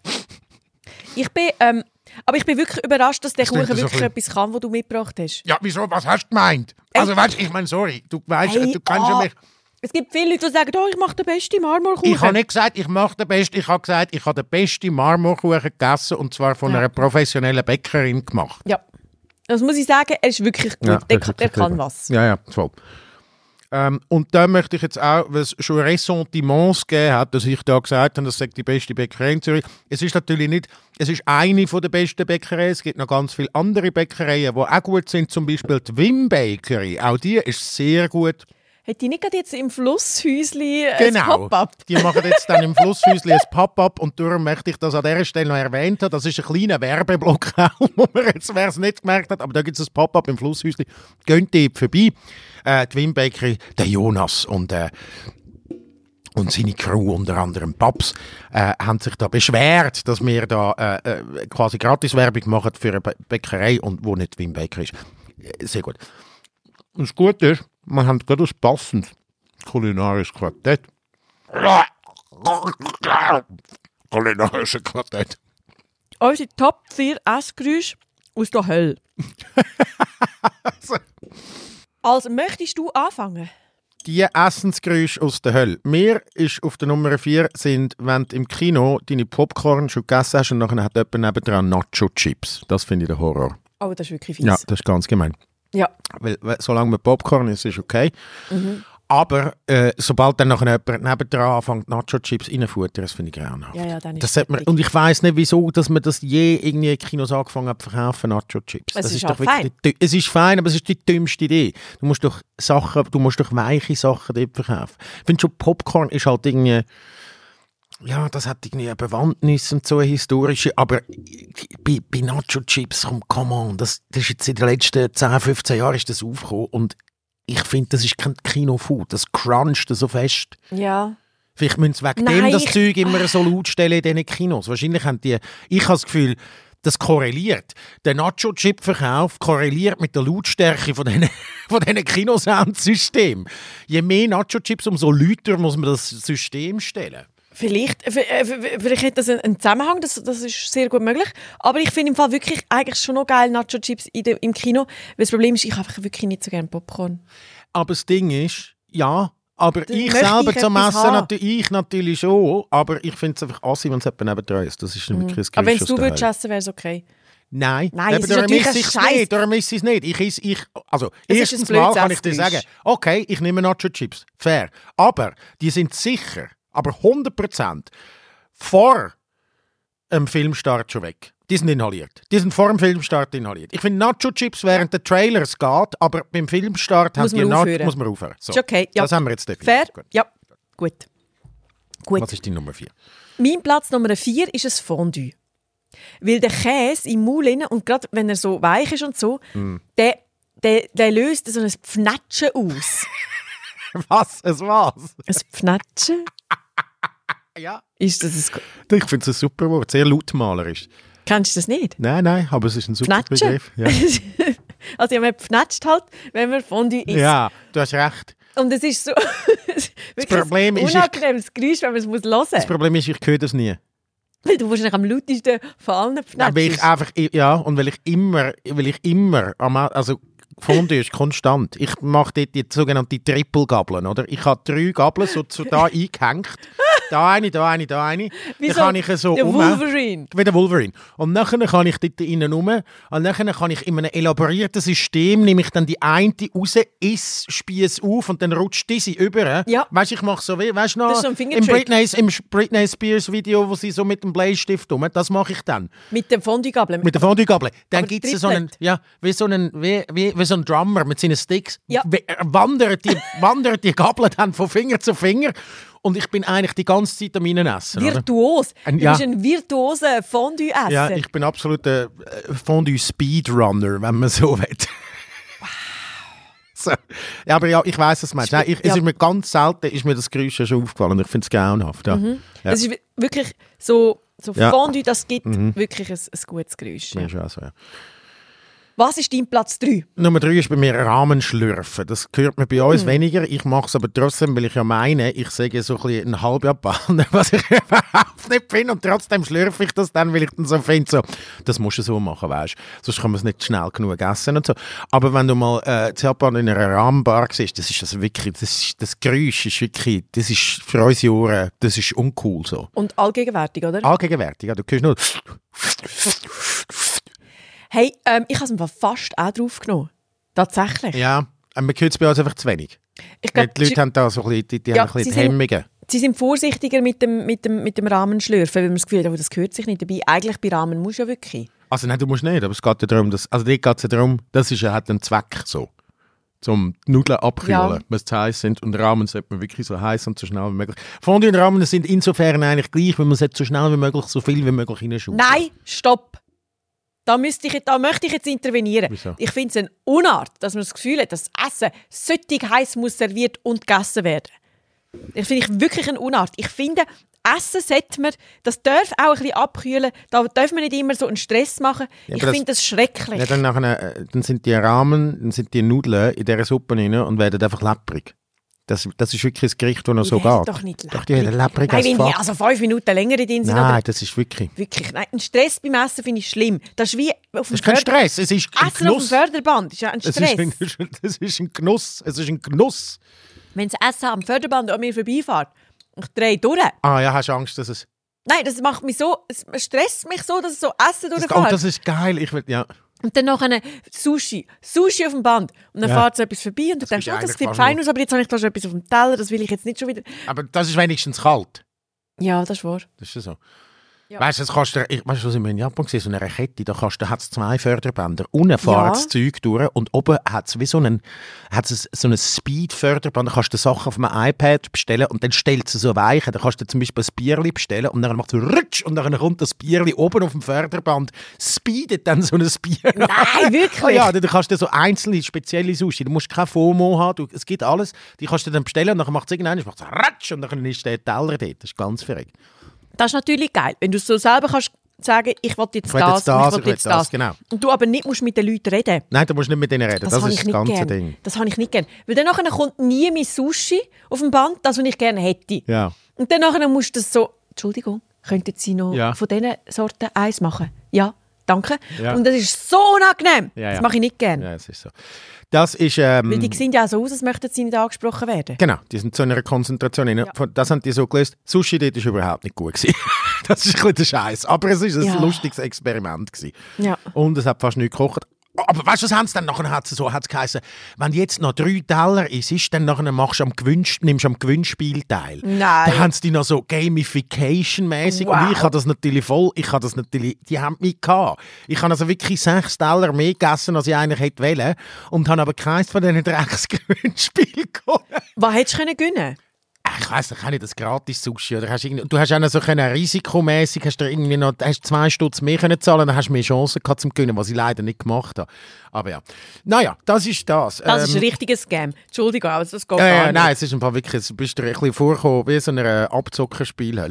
[SPEAKER 3] Aber ich bin wirklich überrascht, dass der
[SPEAKER 2] klingt
[SPEAKER 3] Kuchen
[SPEAKER 2] so
[SPEAKER 3] wirklich
[SPEAKER 2] ein
[SPEAKER 3] etwas kann, was du mitgebracht hast.
[SPEAKER 2] Ja, wieso? Was hast du gemeint? Also, weißt, ich meine, sorry, du weißt, du kennst ja mich.
[SPEAKER 3] Es gibt viele Leute, die sagen, oh, ich mache den besten Marmorkuchen.
[SPEAKER 2] Ich habe nicht gesagt, ich mache den besten. Ich habe gesagt, ich habe den besten Marmorkuchen gegessen und zwar von einer professionellen Bäckerin gemacht.
[SPEAKER 3] Ja. Das muss ich sagen, er ist wirklich gut. Der kann was.
[SPEAKER 2] Ja, voll. Und da möchte ich jetzt auch, weil es schon Ressentiments gegeben hat, dass ich da gesagt habe, das sei die beste Bäckerei in Zürich. Es ist natürlich nicht, es ist eine von der besten Bäckereien. Es gibt noch ganz viele andere Bäckereien, die auch gut sind, zum Beispiel die Wim Bakery. Auch die ist sehr gut.
[SPEAKER 3] Hat die nicht gerade jetzt im Flusshäusli
[SPEAKER 2] Genau.
[SPEAKER 3] ein Pop-up?
[SPEAKER 2] Die machen jetzt dann im Flusshäusli ein Pop-up und darum möchte ich das an dieser Stelle noch erwähnt haben. Das ist ein kleiner Werbeblock, wo man jetzt, wer es nicht gemerkt hat, aber da gibt es ein Pop-up im Flusshäusli. Geht dort vorbei. Die Wim Bakery, der Jonas und seine Crew, unter anderem Paps, haben sich da beschwert, dass wir da quasi Gratiswerbung machen für eine Bäckerei, und wo nicht Wim Bakery ist. Sehr gut. Und das Gute ist, wir haben gerade ein passendes kulinarisches Quartett. Kulinarisches Quartett.
[SPEAKER 3] Unsere Top 4 Essgeräusche aus der Hölle. Also, möchtest du anfangen?
[SPEAKER 2] Die Essensgeräusche aus der Hölle. Mir ist auf der Nummer 4 sind, wenn du im Kino deine Popcorn schon gegessen hast und nachher hat jemand nebendran Nacho-Chips. Das finde ich der Horror.
[SPEAKER 3] Oh, das ist wirklich fies.
[SPEAKER 2] Ja, das ist ganz gemein.
[SPEAKER 3] Ja.
[SPEAKER 2] Weil solange man Popcorn ist, ist okay. Aber sobald dann nachher jemand nebendran anfängt, Nacho-Chips reinfuttern, das finde ich grauenhaft.
[SPEAKER 3] Ja, dann ist
[SPEAKER 2] Das hat man, und ich weiss nicht, wieso dass man das je irgendwie in Kinos angefangen hat zu verkaufen, Nacho-Chips.
[SPEAKER 3] Es
[SPEAKER 2] Das
[SPEAKER 3] ist
[SPEAKER 2] doch
[SPEAKER 3] auch
[SPEAKER 2] wirklich es ist fein, aber es ist die dümmste Idee. Du musst doch weiche Sachen dort verkaufen. Ich finde schon, Popcorn ist halt irgendwie, ja, das hat irgendwie eine Bewandtnis und so eine historische, aber bei Nacho-Chips, come on, das ist jetzt in den letzten 10, 15 Jahren ist das aufgekommen und ich finde, das ist kein Kinofood, das cruncht so fest.
[SPEAKER 3] Ja.
[SPEAKER 2] Vielleicht müssen sie wegen dem das Zeug immer so laut stellen in diesen Kinos. Wahrscheinlich haben die, ich habe das Gefühl, das korreliert. Der Nacho-Chip-Verkauf korreliert mit der Lautstärke von diesen Kinosoundsystemen. Je mehr Nacho-Chips, umso lauter muss man das System stellen.
[SPEAKER 3] Vielleicht hat das einen Zusammenhang, das ist sehr gut möglich. Aber ich finde im Fall wirklich eigentlich schon noch geil Nacho-Chips im Kino. Weil das Problem ist, ich habe wirklich nicht so gerne Popcorn.
[SPEAKER 2] Aber das Ding ist, ja, aber
[SPEAKER 3] Dann
[SPEAKER 2] ich
[SPEAKER 3] möchte
[SPEAKER 2] selber
[SPEAKER 3] ich
[SPEAKER 2] zum
[SPEAKER 3] etwas
[SPEAKER 2] Essen
[SPEAKER 3] haben.
[SPEAKER 2] natürlich schon, aber ich finde es einfach assi, wenn es jemand nebendran ist. Das ist wirklich das
[SPEAKER 3] Aber wenn
[SPEAKER 2] Größte
[SPEAKER 3] du
[SPEAKER 2] aus der
[SPEAKER 3] würdest
[SPEAKER 2] Hölle.
[SPEAKER 3] essen, wäre es okay.
[SPEAKER 2] Nein,
[SPEAKER 3] Nein, es ist
[SPEAKER 2] darum
[SPEAKER 3] natürlich
[SPEAKER 2] esse
[SPEAKER 3] ein
[SPEAKER 2] ich es
[SPEAKER 3] Scheiß.
[SPEAKER 2] nicht. Darum esse ich es nicht. Also,
[SPEAKER 3] Es ist
[SPEAKER 2] erstens
[SPEAKER 3] ein
[SPEAKER 2] mal
[SPEAKER 3] blödes
[SPEAKER 2] kann ich dir
[SPEAKER 3] Essgeräusch.
[SPEAKER 2] sagen, okay, ich nehme Nacho-Chips. Fair. Aber die sind sicher, aber 100% vor dem Filmstart schon weg. Die sind inhaliert. Die sind vor dem Filmstart inhaliert. Ich finde Nacho-Chips während der Trailers geht, aber beim Filmstart
[SPEAKER 3] Muss
[SPEAKER 2] haben
[SPEAKER 3] man
[SPEAKER 2] die
[SPEAKER 3] aufhören.
[SPEAKER 2] muss man aufhören. So.
[SPEAKER 3] Ist okay, ja.
[SPEAKER 2] Das haben wir jetzt definitiv.
[SPEAKER 3] Fair?
[SPEAKER 2] Gut.
[SPEAKER 3] Ja. Gut.
[SPEAKER 2] Was ist die Nummer 4?
[SPEAKER 3] Mein Platz Nummer 4 ist ein Fondue. Weil der Käse im Maul rein, und gerade wenn er so weich ist und so, der löst so ein Pfnatschen aus.
[SPEAKER 2] Was? Es was?
[SPEAKER 3] Ein Pfnatschen?
[SPEAKER 2] Ja.
[SPEAKER 3] Ist das
[SPEAKER 2] Ich finde es ein super Wort, sehr lautmalerisch.
[SPEAKER 3] Kennst du das nicht?
[SPEAKER 2] Nein, aber es ist ein super
[SPEAKER 3] Pfnatschen?
[SPEAKER 2] Begriff. Ja.
[SPEAKER 3] Also ja, man pfnatscht halt, wenn man Fondue isst.
[SPEAKER 2] Ja, du hast recht.
[SPEAKER 3] Und es ist so wirklich
[SPEAKER 2] Problem
[SPEAKER 3] ein
[SPEAKER 2] ist,
[SPEAKER 3] unangenehmes Geräusch, wenn man es hören muss.
[SPEAKER 2] Das Problem ist, ich höre das nie.
[SPEAKER 3] Weil du wahrscheinlich am lautesten von allen
[SPEAKER 2] Weil ich
[SPEAKER 3] pfnatschst.
[SPEAKER 2] einfach, ja, und weil ich immer, also Fondue ist konstant. Ich mache dort die sogenannte Triple-Gabeln, oder? Ich habe 3 Gabeln so da eingehängt. Da eine.
[SPEAKER 3] Wie
[SPEAKER 2] Dann
[SPEAKER 3] so
[SPEAKER 2] kann ich so
[SPEAKER 3] der Wolverine.
[SPEAKER 2] Wie der Wolverine. Und nachher kann ich dort innen rum. Und nachher kann ich in einem elaborierten System, nehme ich dann die eine raus, spieß auf und dann rutscht diese über.
[SPEAKER 3] Ja.
[SPEAKER 2] Weißt du, ich mache so wie, weißt du noch,
[SPEAKER 3] Das ist so ein Fingertrick.
[SPEAKER 2] im Britney Spears Video, wo sie so mit dem Bleistift das mache ich dann.
[SPEAKER 3] Mit dem Fondue-Gabel.
[SPEAKER 2] Mit der Fondue-Gabel. Dann
[SPEAKER 3] Aber
[SPEAKER 2] gibt es so einen,
[SPEAKER 3] Triplet.
[SPEAKER 2] ja, wie so ein Drummer mit seinen Sticks.
[SPEAKER 3] Ja.
[SPEAKER 2] Wandern die Gabel dann von Finger zu Finger. Und ich bin eigentlich die ganze Zeit am Essen. Oder?
[SPEAKER 3] Virtuos. Du
[SPEAKER 2] Ja.
[SPEAKER 3] bist ein virtuoser Fondue-Esser.
[SPEAKER 2] Ja, ich bin absoluter Fondue-Speedrunner, wenn man so will. So. Ja, aber ja, ich weiss, was du meinst. Nein, es ist mir ganz selten ist mir das Geräusch schon aufgefallen und ich finde es grauenhaft. Ja. Ja.
[SPEAKER 3] Es ist wirklich so
[SPEAKER 2] Ja.
[SPEAKER 3] Fondue, das gibt wirklich ein gutes Geräusch.
[SPEAKER 2] Ja.
[SPEAKER 3] Ja.
[SPEAKER 2] Ist auch so, ja.
[SPEAKER 3] Was ist dein Platz 3?
[SPEAKER 2] Nummer 3 ist bei mir Rahmenschlürfen. Das hört man bei uns weniger. Ich mache es aber trotzdem, weil ich ja meine, ich sage so ein bisschen ein Halbjapaner, was ich überhaupt nicht bin. Und trotzdem schlürfe ich das dann, weil ich dann so finde, so, das musst du so machen, weißt du. Sonst kann man es nicht schnell genug essen und so. Aber wenn du mal in Japan in einer Rahmenbar siehst, das Geräusch ist wirklich, das ist für unsere Ohren, das ist uncool so.
[SPEAKER 3] Und allgegenwärtig, oder?
[SPEAKER 2] Allgegenwärtig, ja. Du hörst nur...
[SPEAKER 3] Hey, ich habe es mir fast auch drauf genommen. Tatsächlich.
[SPEAKER 2] Ja, man hört es bei uns einfach zu wenig.
[SPEAKER 3] Ich glaub,
[SPEAKER 2] Die Leute haben da so ein bisschen, die haben ein bisschen
[SPEAKER 3] sie
[SPEAKER 2] Hemmungen.
[SPEAKER 3] Sie sind vorsichtiger mit dem Rahmenschlürfen, weil man das Gefühl hat, oh, das gehört sich nicht. Dabei, eigentlich bei Rahmen musst du ja wirklich.
[SPEAKER 2] Also nein, du musst nicht, aber es geht ja darum, dass, also dort geht es ja darum, das ist ja, hat einen Zweck so. zum die Nudeln abkühlen, wenn sie zu heiß sind. Und Ramen sollte man wirklich so heiß und so schnell wie möglich. Fondue und Ramen sind insofern eigentlich gleich, weil man so schnell wie möglich, so viel wie möglich reinschaufeln.
[SPEAKER 3] Nein, stopp! Da möchte ich jetzt intervenieren.
[SPEAKER 2] Wieso?
[SPEAKER 3] Ich finde es eine Unart, dass man das Gefühl hat, dass das Essen solch heiß muss serviert und gegessen werden. Ich finde wirklich eine Unart. Ich finde, Essen sollte man, das darf auch ein bisschen abkühlen. Da darf man nicht immer so einen Stress machen.
[SPEAKER 2] Ja,
[SPEAKER 3] ich finde das schrecklich.
[SPEAKER 2] Ja, dann sind die Ramen, dann sind die Nudeln in dieser Suppe rein und werden einfach lepprig. Das ist wirklich ein Gericht, das noch so geht.
[SPEAKER 3] Doch nicht lepprig.
[SPEAKER 2] Doch, die werden lepprig
[SPEAKER 3] Nein,
[SPEAKER 2] als
[SPEAKER 3] wenn die
[SPEAKER 2] fuck.
[SPEAKER 3] also 5 Minuten länger drin sind.
[SPEAKER 2] Nein,
[SPEAKER 3] oder
[SPEAKER 2] das ist wirklich...
[SPEAKER 3] wirklich. Nein, ein Stress beim Essen finde ich schlimm. Das ist wie auf dem
[SPEAKER 2] Das ist kein Stress, es ist ein
[SPEAKER 3] Essen auf dem
[SPEAKER 2] Genuss.
[SPEAKER 3] Förderband ist ja ein Stress.
[SPEAKER 2] Das ist ein Genuss. Es ist ein Genuss.
[SPEAKER 3] Wenn das Essen am Förderband an mir vorbeifährt und ich drehe durch.
[SPEAKER 2] Ah ja, hast du Angst, dass es...
[SPEAKER 3] Nein, das macht mich so, es stresst mich so, dass es so Essen
[SPEAKER 2] Oh,
[SPEAKER 3] durchfährt.
[SPEAKER 2] das ist geil. Ich will, ja.
[SPEAKER 3] Und dann noch eine Sushi auf dem Band. Und dann
[SPEAKER 2] Ja.
[SPEAKER 3] fährt so etwas vorbei und du denkst,
[SPEAKER 2] ist
[SPEAKER 3] oh, das
[SPEAKER 2] eigentlich
[SPEAKER 3] sieht
[SPEAKER 2] fast
[SPEAKER 3] fein
[SPEAKER 2] nur-
[SPEAKER 3] aus, aber jetzt habe ich da schon etwas auf dem Teller, das will ich jetzt nicht schon wieder...
[SPEAKER 2] Aber das ist wenigstens kalt.
[SPEAKER 3] Ja, das ist wahr.
[SPEAKER 2] Das ist ja so.
[SPEAKER 3] Ja.
[SPEAKER 2] Weißt du, weißt du, was ich in Japan gesehen, so eine Kette, da hat es 2 Förderbänder. Unten fahren das Zeug durch und oben hat es wie so ein Speed-Förderband. Da kannst du Sachen auf einem iPad bestellen und dann stellt es so weichen. Da kannst du zum Beispiel ein Bierli bestellen und dann macht es so rutsch und dann kommt das Bierli oben auf dem Förderband, speedet dann so ein Bier.
[SPEAKER 3] Nein, wirklich?
[SPEAKER 2] Oh ja, dann kannst du so einzelne, spezielle Sushi. Du musst kein FOMO haben, es gibt alles. Die kannst du dann bestellen und dann macht es irgendwann, macht es ratsch und dann ist der Teller dort. Das ist ganz verrückt.
[SPEAKER 3] Das ist natürlich geil, wenn du so selber kannst sagen, ich will jetzt das, und ich will jetzt das.
[SPEAKER 2] Genau.
[SPEAKER 3] Und du aber nicht musst mit den Leuten reden.
[SPEAKER 2] Nein, du musst nicht mit denen reden. Das
[SPEAKER 3] habe
[SPEAKER 2] ist
[SPEAKER 3] ich
[SPEAKER 2] das
[SPEAKER 3] nicht
[SPEAKER 2] ganze
[SPEAKER 3] gern.
[SPEAKER 2] Ding.
[SPEAKER 3] Das habe ich nicht gern. Weil dann nachher kommt nie mein Sushi auf dem Band, das, was ich gerne hätte.
[SPEAKER 2] Ja.
[SPEAKER 3] Und dann nachher musst du das so, Entschuldigung, könnten Sie noch
[SPEAKER 2] Ja.
[SPEAKER 3] von diesen Sorten eins machen? Ja, danke.
[SPEAKER 2] Ja.
[SPEAKER 3] Und das ist so unangenehm.
[SPEAKER 2] Ja, ja.
[SPEAKER 3] Das mache ich nicht gern.
[SPEAKER 2] Ja, es ist so. Das ist...
[SPEAKER 3] Weil die sehen ja auch so aus, als möchten sie nicht angesprochen werden.
[SPEAKER 2] Genau, die sind zu einer Konzentration rein. Das haben die so gelöst. Sushi dort war überhaupt nicht gut gewesen. Das ist ein bisschen der Scheiß. Aber es war ein lustiges Experiment gewesen.
[SPEAKER 3] Ja.
[SPEAKER 2] Und es hat fast nichts gekocht. Aber weißt du, was haben sie dann nachher hat's geheißen, wenn du jetzt noch 3 Teller isst, dann nachher nimmst du am Gewinnspiel teil.
[SPEAKER 3] Nein.
[SPEAKER 2] Dann haben sie die noch so Gamification-mäßig.
[SPEAKER 3] Wow.
[SPEAKER 2] Und ich habe das natürlich, die haben mich gehabt. Ich habe also wirklich 6 Teller mehr gegessen, als ich eigentlich hätte wollen. Und habe aber keins von diesen Drecksgewinnspielen gewonnen.
[SPEAKER 3] Was hättest du gewinnen?
[SPEAKER 2] Ich weiss nicht, kann ich das gratis Sushi oder du hast auch noch so risikomäßig, hast 2 Stutz mehr können zahlen, dann hast du mehr Chancen gehabt zum Gewinnen, was ich leider nicht gemacht habe. Aber ja, naja, das ist das.
[SPEAKER 3] Das ist ein richtiges Scam. Entschuldigung, aber das geht gar nicht.
[SPEAKER 2] Nein, es ist ein paar wirklich, du bist dir ein bisschen vorgekommen wie so einer Abzockerspiel.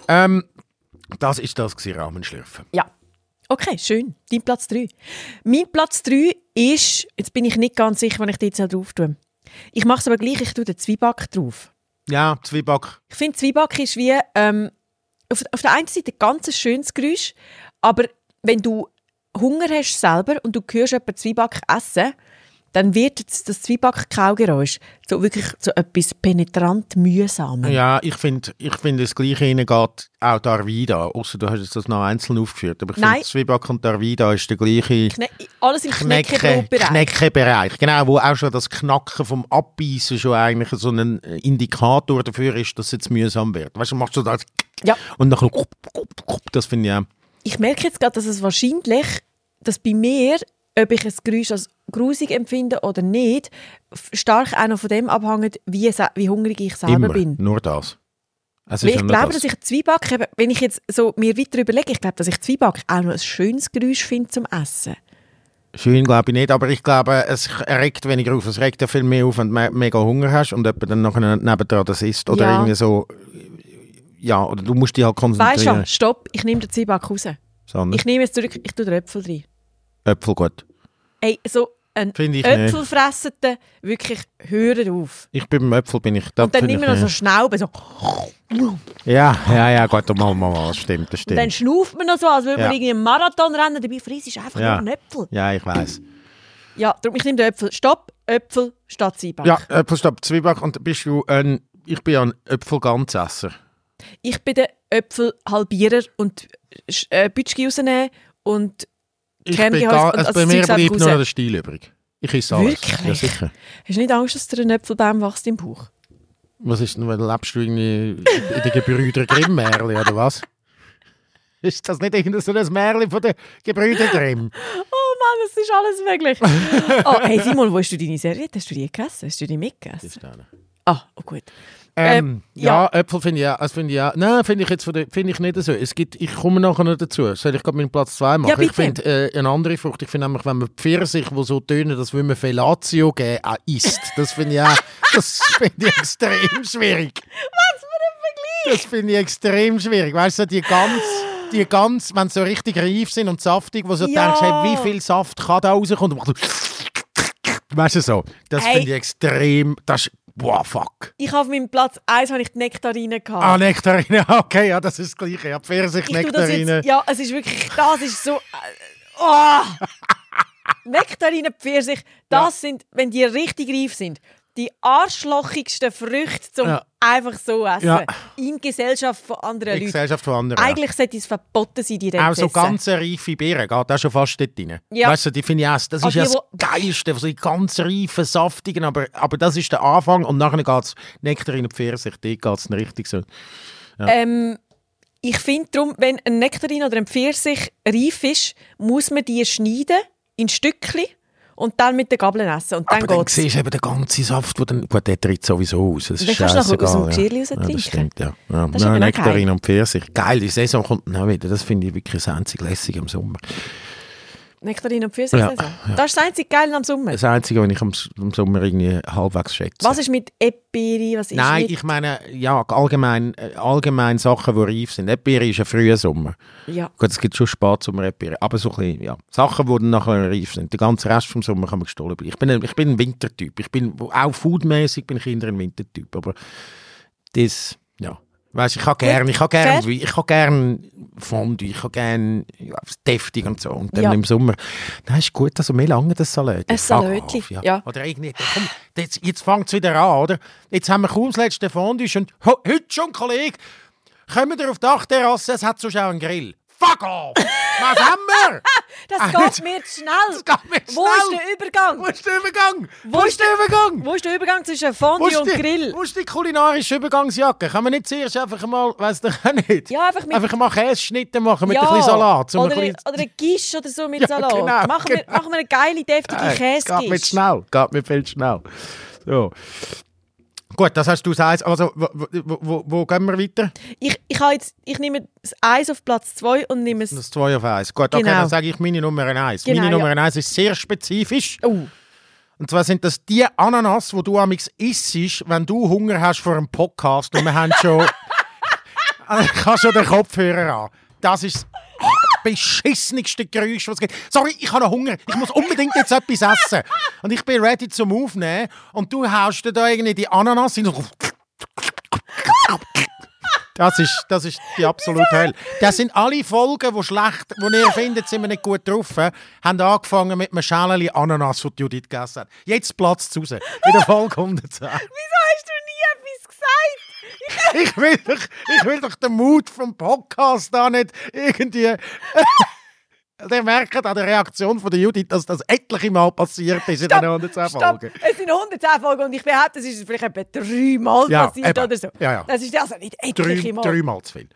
[SPEAKER 2] Das ist das gewesen, Ramenschlürfen.
[SPEAKER 3] Ja. Okay, schön. Dein Platz 3. Mein Platz 3 ist, jetzt bin ich nicht ganz sicher, wann ich die jetzt drauf tue. Ich mache es aber gleich, ich tue den Zwieback drauf.
[SPEAKER 2] Ja, Zwieback.
[SPEAKER 3] Ich finde, Zwieback ist wie auf der einen Seite ein ganz schönes Geräusch, aber wenn du Hunger hast selber und du hörst jemanden Zwieback essen, dann wird das Zwieback-Kaugeräusch so wirklich so etwas penetrant mühsames.
[SPEAKER 2] Ja, ich finde, das Gleiche hineingeht auch der Arvida, ausser du hast jetzt das noch einzeln aufgeführt. Aber ich finde, Zwieback und der Arvida ist der gleiche
[SPEAKER 3] alles im Knäckebrotbereich.
[SPEAKER 2] Knäckebereich, genau, wo auch schon das Knacken vom Abbeißen schon eigentlich so ein Indikator dafür ist, dass es jetzt mühsam wird. Weißt du, machst du das und dann das finde ich auch.
[SPEAKER 3] Ich merke jetzt gerade, dass es wahrscheinlich, dass bei mir, ob ich ein Geräusch als grusig empfinde oder nicht, stark auch noch von dem abhängt, wie hungrig ich selber bin.
[SPEAKER 2] Nur das.
[SPEAKER 3] Weil ich glaube, dass ich Zwieback, wenn ich jetzt so mir weiter überlege, ich glaube, dass ich Zwieback auch noch ein schönes Geräusch finde zum Essen.
[SPEAKER 2] Schön glaube ich nicht, aber ich glaube, es regt weniger auf. Es regt ja viel mehr auf, wenn du mega Hunger hast und jemand dann nachher nebendran das isst. Oder irgendwie so, ja, oder du musst dich halt konzentrieren.
[SPEAKER 3] Weißt du schon, stopp, ich nehme den Zwieback raus.
[SPEAKER 2] Sondern?
[SPEAKER 3] Ich nehme es zurück, ich tue den Äpfel rein.
[SPEAKER 2] Äpfel gut.
[SPEAKER 3] Ey, so ein Äpfelfressenden, wirklich, hör auf.
[SPEAKER 2] Ich bin beim Äpfel, bin ich...
[SPEAKER 3] Und dann nimm noch so Schnauben, so...
[SPEAKER 2] Ja, gut, mal, das stimmt.
[SPEAKER 3] Und dann schnauft man noch so, als würde man irgendwie einen Marathon rennen, dabei frisst ist einfach nur ein Äpfel.
[SPEAKER 2] Ja, ich weiss.
[SPEAKER 3] Ja, darum, ich nehme den Äpfel. Stopp, Äpfel statt Zwieback.
[SPEAKER 2] Ja, Äpfel statt Zwieback. Und bist du ich bin ein Äpfelganzesser.
[SPEAKER 3] Ich bin der Äpfelhalbierer und Bütschki rausnehmen und
[SPEAKER 2] Kerngehäuse. Bei mir bleibt nur noch der Stiel übrig. Ich esse alles.
[SPEAKER 3] Wirklich?
[SPEAKER 2] Ja, sicher.
[SPEAKER 3] Hast du nicht Angst, dass dir ein Äpfelbaum wächst im Bauch?
[SPEAKER 2] Was ist denn, lebst du irgendwie in den Gebrüder Grimm-Märchen, oder was? Ist das nicht irgendein so ein Märchen von den Gebrüder Grimm?
[SPEAKER 3] Oh Mann, das ist alles möglich. Oh, hey Simon, wo hast du deine Serviette? Hast du die gegessen? Hast du die mitgegessen? Ah, oh gut.
[SPEAKER 2] Ja, Äpfel finde ich ja. Also nein, finde ich nicht so. Ich komme nachher noch dazu. Soll ich gerade meinen Platz 2 machen?
[SPEAKER 3] Ja, bitte.
[SPEAKER 2] Ich finde eine andere Frucht. Ich finde nämlich, wenn man Pfirsich, die so tönen, dass man Fellatio geben, auch isst. Das finde ich auch, das finde ich extrem schwierig.
[SPEAKER 3] Was für ein Vergleich!
[SPEAKER 2] Das finde ich extrem schwierig. Weißt du, die ganz, wenn sie so richtig reif sind und saftig, wo du denkst, hey, wie viel Saft kann da rauskommen? Weißt du so? Das finde ich extrem. Das ist, wow, fuck.
[SPEAKER 3] Ich habe auf meinem Platz 1 habe ich die Nektarine gehabt.
[SPEAKER 2] Ah, Nektarine, okay, ja, das ist das Gleiche. Ja, Pfirsich, Nektarine.
[SPEAKER 3] Ja, es ist wirklich, das ist so... Oh. Nektarine, Pfirsich, das sind, wenn die richtig reif sind, die arschlochigsten Früchte zum einfach so essen. Ja. In Gesellschaft von anderen Leuten.
[SPEAKER 2] Gesellschaft von anderen,
[SPEAKER 3] eigentlich sollte es verboten sein, die
[SPEAKER 2] auch so ganz reife Beeren, geht auch schon fast dort rein. Ja. Weißt du, die finde ich auch, das ist ja das Geilste, so die ganz reifen, saftigen, aber das ist der Anfang und nachher geht es Nektarine, Pfirsich, dort geht es richtig so. Ja.
[SPEAKER 3] Ich finde darum, wenn ein Nektarin oder ein Pfirsich reif ist, muss man die schneiden in Stückchen und dann mit den Gabeln essen. Und dann
[SPEAKER 2] aber dann siehst du eben den ganzen Saft, der tritt sowieso aus. Das
[SPEAKER 3] dann kannst du nachher aus dem Geschirr raus trinken.
[SPEAKER 2] Das stimmt, ja. Nektarin und Pfirsich. Geil, die Saison kommt dann wieder. Das finde ich wirklich das einzig Lässige im Sommer.
[SPEAKER 3] Nektarin und Pfirsich-Saison? Ja. Das ist das einzige Geile am Sommer?
[SPEAKER 2] Das Einzige, was ich am Sommer irgendwie halbwegs schätze.
[SPEAKER 3] Was ist mit Epiri?
[SPEAKER 2] Nein, ich meine, ja, allgemein Sachen, die reif sind. Epiri ist ein früher Sommer. Ja. Gut, es gibt schon Spätsommer-Epiri, aber so ein bisschen, ja. Sachen, die dann nachher reif sind. Der ganze Rest vom Sommer kann man gestohlen bleiben. Ich bin ein Wintertyp. Auch foodmäßig bin ich eher ein Wintertyp. Aber das, ja. Weißt, ich habe gern Fondue, ich habe gern deftig und so. Und dann im Sommer, dann ist gut, also mehr lange das Salat.
[SPEAKER 3] Ein Salätchen, ja.
[SPEAKER 2] Oder irgendwie, komm, jetzt fängt es wieder an, oder? Jetzt haben wir kaum das letzte Fondue und heute schon, Kollege, kommen wir auf die Dachterrasse, es hat sonst auch einen Grill. Fuck off! Was haben wir?
[SPEAKER 3] Das geht mir zu schnell. Wo ist der Übergang? Wo ist der Übergang zwischen Fondue und Grill?
[SPEAKER 2] Wo ist die kulinarische Übergangsjacke? Kann man nicht zuerst einfach mal, weiss doch auch nicht.
[SPEAKER 3] Ja, einfach
[SPEAKER 2] mal Käseschnitte machen mit ein bisschen Salat.
[SPEAKER 3] Oder ein Quiche oder so mit Salat.
[SPEAKER 2] Genau,
[SPEAKER 3] machen wir eine geile, deftige Käsequiche.
[SPEAKER 2] Geht mit viel schnell. So. Gut, das hast du gesagt. Also, wo gehen wir weiter?
[SPEAKER 3] Ich nehme das 1 auf Platz 2 und nehme
[SPEAKER 2] das 2 auf 1. Gut, okay, dann sage ich meine Nummer 1. Genau, meine Nummer 1 ist sehr spezifisch. Und zwar sind das die Ananas, die du amigs isst, wenn du Hunger hast vor einem Podcast. Und wir haben schon... ich habe schon den Kopfhörer an. Das ist... beschissenigste Geräusch, was es gibt. Sorry, ich habe noch Hunger. Ich muss unbedingt jetzt etwas essen. Und ich bin ready zum Aufnehmen. Und du haust dir da irgendwie die Ananas in. Das ist die absolute Hölle. Das sind alle Folgen, die ihr findet, sind wir nicht gut drauf. Haben angefangen mit einem Schälchen Ananas, die Judith gegessen hat. Jetzt platzt es raus. In der Folge 110.
[SPEAKER 3] Wieso hast du nie etwas gesagt?
[SPEAKER 2] Ich will doch den Mut vom Podcast da nicht irgendwie... Der merkt an der Reaktion von der Judith, dass das etliche Mal passiert ist in diesen 110 Folgen.
[SPEAKER 3] Es sind 110 Folgen und ich behaupte, es ist vielleicht etwa 3 Mal passiert oder so.
[SPEAKER 2] Ja.
[SPEAKER 3] Das ist also nicht etliche Mal.
[SPEAKER 2] 3 Mal zu viel.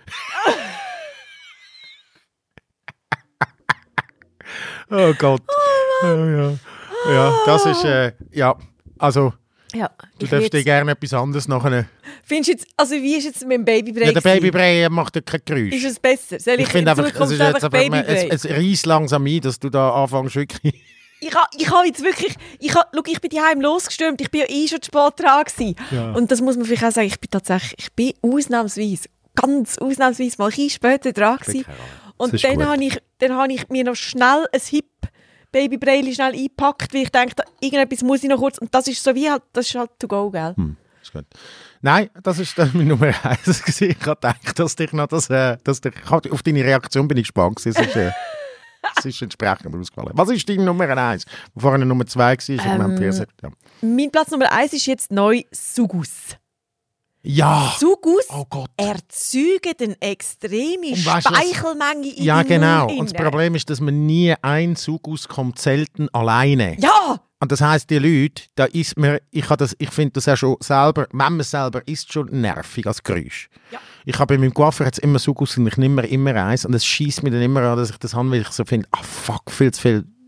[SPEAKER 2] Oh Gott. Oh, ja, das ist... also...
[SPEAKER 3] Ja,
[SPEAKER 2] du darfst dir gerne etwas anderes nachher...
[SPEAKER 3] Findest du jetzt, also wie ist jetzt mit dem Babybrei?
[SPEAKER 2] Ja, der Babybrei macht ja kein Geräusch.
[SPEAKER 3] Ist es besser? Soll ich
[SPEAKER 2] finde einfach, es ist jetzt Babybrei? Es reißt langsam ein, dass du da anfängst wirklich...
[SPEAKER 3] Ich habe jetzt wirklich... Ich bin daheim losgestürmt, ich bin ja schon zu spät dran gewesen. Ja. Und das muss man vielleicht auch sagen, ich bin ausnahmsweise, ganz ausnahmsweise mal ein bisschen später dran gewesen. Und dann habe ich mir noch schnell ein Hip Babybreili schnell eingepackt, weil ich dachte, irgendetwas muss ich noch kurz... Und das ist so wie halt, das ist halt to go, gell?
[SPEAKER 2] Ist gut. Nein, das ist meine Nummer 1 gewesen. Ich habe gedacht, dass dich noch auf deine Reaktion bin ich gespannt gewesen. Es ist entsprechend ausgefallen. Was ist deine Nummer 1? Wo vorhin Nummer 2 war?
[SPEAKER 3] Mein Platz Nummer 1 ist jetzt neu Sugus.
[SPEAKER 2] Ja!
[SPEAKER 3] Sugus
[SPEAKER 2] oh Gott.
[SPEAKER 3] erzeugen eine extreme Speichelmenge in
[SPEAKER 2] ja, genau. Und das Problem ist, dass man nie ein Sugus kommt selten alleine.
[SPEAKER 3] Ja!
[SPEAKER 2] Und das heisst, die Leute, da isst man, ich finde das ja schon selber, wenn man selber isst, schon nervig als Geräusch. Ja. Ich habe bei meinem Coiffeur jetzt immer Sugus und ich nehme mir immer eins und es schießt mir dann immer an, dass ich das habe, weil ich so finde, fuck, viel zu viel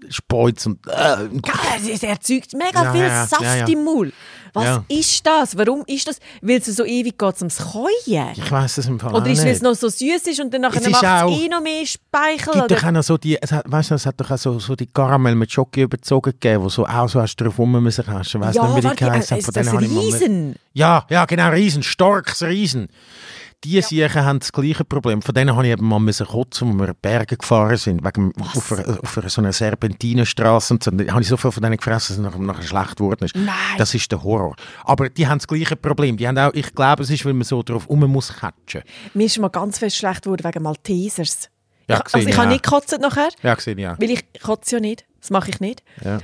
[SPEAKER 2] Speuz und
[SPEAKER 3] es erzeugt mega viel Saft im Maul. Was ist das? Warum ist das? Weil es so ewig geht ums Käuen?
[SPEAKER 2] Ich weiss es im Fall
[SPEAKER 3] Oder
[SPEAKER 2] auch
[SPEAKER 3] ist es, weil
[SPEAKER 2] nicht.
[SPEAKER 3] es noch so süß ist und dann nachher
[SPEAKER 2] Es ist
[SPEAKER 3] macht
[SPEAKER 2] auch-
[SPEAKER 3] es noch mehr Speichel?
[SPEAKER 2] Gibt
[SPEAKER 3] Oder?
[SPEAKER 2] doch auch noch so die, es hat doch auch so die Karamell mit Schoki überzogen gegeben, wo so auch so hast drauf rum müssen haschen. Ich weiss nicht, wie die geheißen haben.
[SPEAKER 3] ist
[SPEAKER 2] Von
[SPEAKER 3] das
[SPEAKER 2] denen habe ich mal nicht-
[SPEAKER 3] Riesen?
[SPEAKER 2] Ja, genau, Riesen, starkes Riesen. Die Siechen haben das gleiche Problem. Von denen habe ich eben mal müssen kotzen, wo wir in die Berge gefahren sind, auf so einer Serpentinenstraße. Und so. Da habe ich so viel von denen gefressen, dass es nachher schlecht geworden ist.
[SPEAKER 3] Nein.
[SPEAKER 2] Das ist der Horror. Aber die haben das gleiche Problem. Die haben auch, ich glaube, es ist, weil man so drauf muss catchen.
[SPEAKER 3] Mir ist mal ganz viel schlecht geworden wegen Maltesers.
[SPEAKER 2] Ja, gesehen,
[SPEAKER 3] ich habe
[SPEAKER 2] ja.
[SPEAKER 3] nicht gekotzt nachher,
[SPEAKER 2] Ja, gesehen, ja.
[SPEAKER 3] weil ich kotze ja nicht. Das mache ich nicht.
[SPEAKER 2] Ja.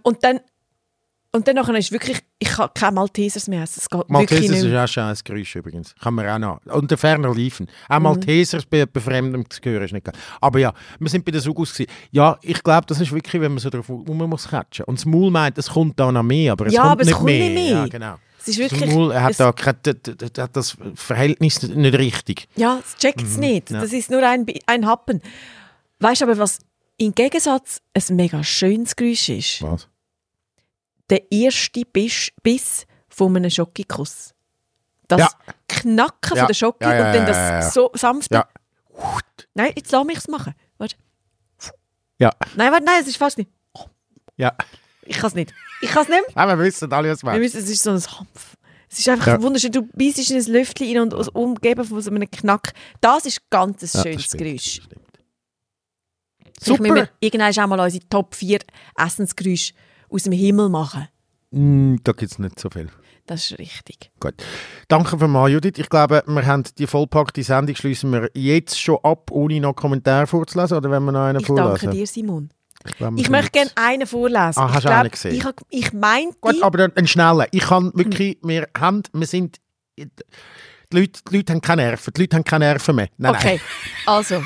[SPEAKER 3] Und dann nachher ist wirklich, ich kann keine Maltesers mehr essen. Es geht wirklich
[SPEAKER 2] Maltesers
[SPEAKER 3] nicht
[SPEAKER 2] ist
[SPEAKER 3] mehr.
[SPEAKER 2] auch schon ein Geräusch übrigens. Kann man auch noch. Und der ferner Liefen. Auch Maltesers bei Fremdem zu hören ist nicht geil. Aber ja, wir sind bei den Sugus gewesen. Ja, ich glaube, das ist wirklich, wenn man so drauf muss catchen. Und das Maul meint, es kommt da noch mehr, aber es
[SPEAKER 3] Ja,
[SPEAKER 2] kommt
[SPEAKER 3] aber es
[SPEAKER 2] nicht
[SPEAKER 3] kommt
[SPEAKER 2] mehr.
[SPEAKER 3] nicht mehr.
[SPEAKER 2] Ja, genau.
[SPEAKER 3] Es ist wirklich,
[SPEAKER 2] Das Maul hat
[SPEAKER 3] es-
[SPEAKER 2] da hat das Verhältnis nicht richtig.
[SPEAKER 3] Ja, es checkt es nicht.
[SPEAKER 2] ja.
[SPEAKER 3] Das ist nur ein Happen. Weißt du aber, was im Gegensatz ein mega schönes Geräusch ist?
[SPEAKER 2] Was?
[SPEAKER 3] Der erste Biss von einem Schokokuss. Das
[SPEAKER 2] Ja.
[SPEAKER 3] Knacken
[SPEAKER 2] Ja.
[SPEAKER 3] von der Schoki
[SPEAKER 2] Ja, ja,
[SPEAKER 3] und dann das
[SPEAKER 2] ja, ja.
[SPEAKER 3] so sanfte.
[SPEAKER 2] Ja.
[SPEAKER 3] Nein, jetzt lass mich es machen. Warte.
[SPEAKER 2] Ja.
[SPEAKER 3] Nein, es ist fast nicht.
[SPEAKER 2] Ja.
[SPEAKER 3] Ich kann es nicht. Ich kann es nicht.
[SPEAKER 2] Aber wir wissen alle, was
[SPEAKER 3] Wir
[SPEAKER 2] man.
[SPEAKER 3] müssen, es ist so ein Hanf. Es ist einfach
[SPEAKER 2] Ja.
[SPEAKER 3] wunderschön. Du beißt in ein Löffchen rein und umgeben von so einem Knack. Das ist ganz ein schönes
[SPEAKER 2] stimmt,
[SPEAKER 3] Geräusch.
[SPEAKER 2] das stimmt.
[SPEAKER 3] Vielleicht müssen wir
[SPEAKER 2] Super!
[SPEAKER 3] irgendwann auch mal unsere Top 4 Essensgeräusche aus dem Himmel machen.
[SPEAKER 2] Da gibt es nicht so viel.
[SPEAKER 3] Das ist richtig.
[SPEAKER 2] Gut. Danke vielmals, Judith. Ich glaube, wir haben die vollpackte Sendung schließen wir jetzt schon ab, ohne noch Kommentare vorzulesen, oder wenn wir noch einen
[SPEAKER 3] Ich danke
[SPEAKER 2] vorlesen?
[SPEAKER 3] dir, Simon.
[SPEAKER 2] glaube, wir
[SPEAKER 3] Ich
[SPEAKER 2] können
[SPEAKER 3] möchte gerne
[SPEAKER 2] jetzt-
[SPEAKER 3] einen vorlesen.
[SPEAKER 2] Ah, hast du einen gesehen?
[SPEAKER 3] Ich meinte...
[SPEAKER 2] Gut, aber dann einen schnellen. Ich kann wirklich, wir sind, die Leute haben keine Nerven. Die Leute haben keine Nerven mehr. Nein,
[SPEAKER 3] Okay, also,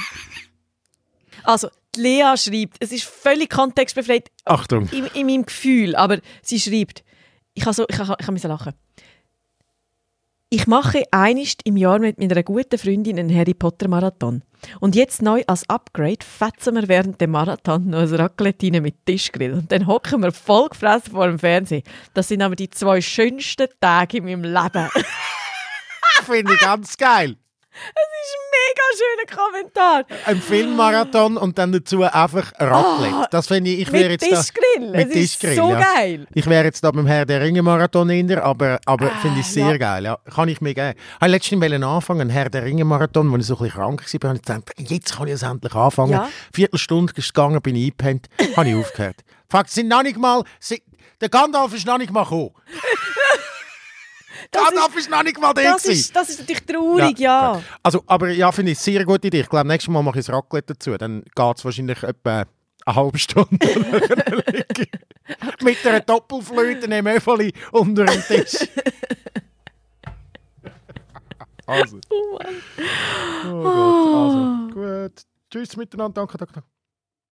[SPEAKER 3] die Lea schreibt, es ist völlig kontextbefreit
[SPEAKER 2] Achtung.
[SPEAKER 3] in meinem Gefühl, aber sie schreibt, ich muss lachen. Ich mache einmal im Jahr mit meiner guten Freundin einen Harry Potter Marathon. Und jetzt neu als Upgrade fetzen wir während dem Marathon noch ein Raclette rein mit Tischgrill. Und dann hocken wir voll gefressen vor dem Fernsehen. Das sind aber die 2 schönsten Tage in meinem Leben.
[SPEAKER 2] Finde ich ganz geil.
[SPEAKER 3] Mega schöner Kommentar.
[SPEAKER 2] Ein Filmmarathon und dann dazu einfach Raclette. Das finde ich, ich wäre
[SPEAKER 3] Mit
[SPEAKER 2] jetzt da...
[SPEAKER 3] Tischgrill.
[SPEAKER 2] Mit
[SPEAKER 3] Es ist
[SPEAKER 2] Tischgrill,
[SPEAKER 3] so
[SPEAKER 2] ja.
[SPEAKER 3] geil.
[SPEAKER 2] Ich wäre jetzt da beim Herr der Ringe Marathon hinter, aber finde ich sehr
[SPEAKER 3] ja.
[SPEAKER 2] geil. Ja. Kann ich mir geben. Ich wollte letztens anfangen, einen Herr der Ringe Marathon, als ich so ein bisschen krank war, und ich dachte, jetzt kann ich es endlich anfangen.
[SPEAKER 3] Ja.
[SPEAKER 2] Viertelstunde ist es gegangen, bin ich eingepennt, habe ich aufgehört. Fakt, sind noch nicht mal, der Gandalf ist noch nicht mal gekommen. Gandalf ist noch nicht mal der
[SPEAKER 3] Das
[SPEAKER 2] gewesen.
[SPEAKER 3] ist natürlich traurig, ja.
[SPEAKER 2] gut. Also, aber ja, finde ich eine sehr gute Idee. Ich glaube, nächstes Mal mache ich das Raclette dazu. Dann geht es wahrscheinlich etwa eine halbe Stunde. Mit einer Doppelflöte im Öffeli unter dem Tisch. Also. Oh Gott, also. Gut. Tschüss miteinander. Danke.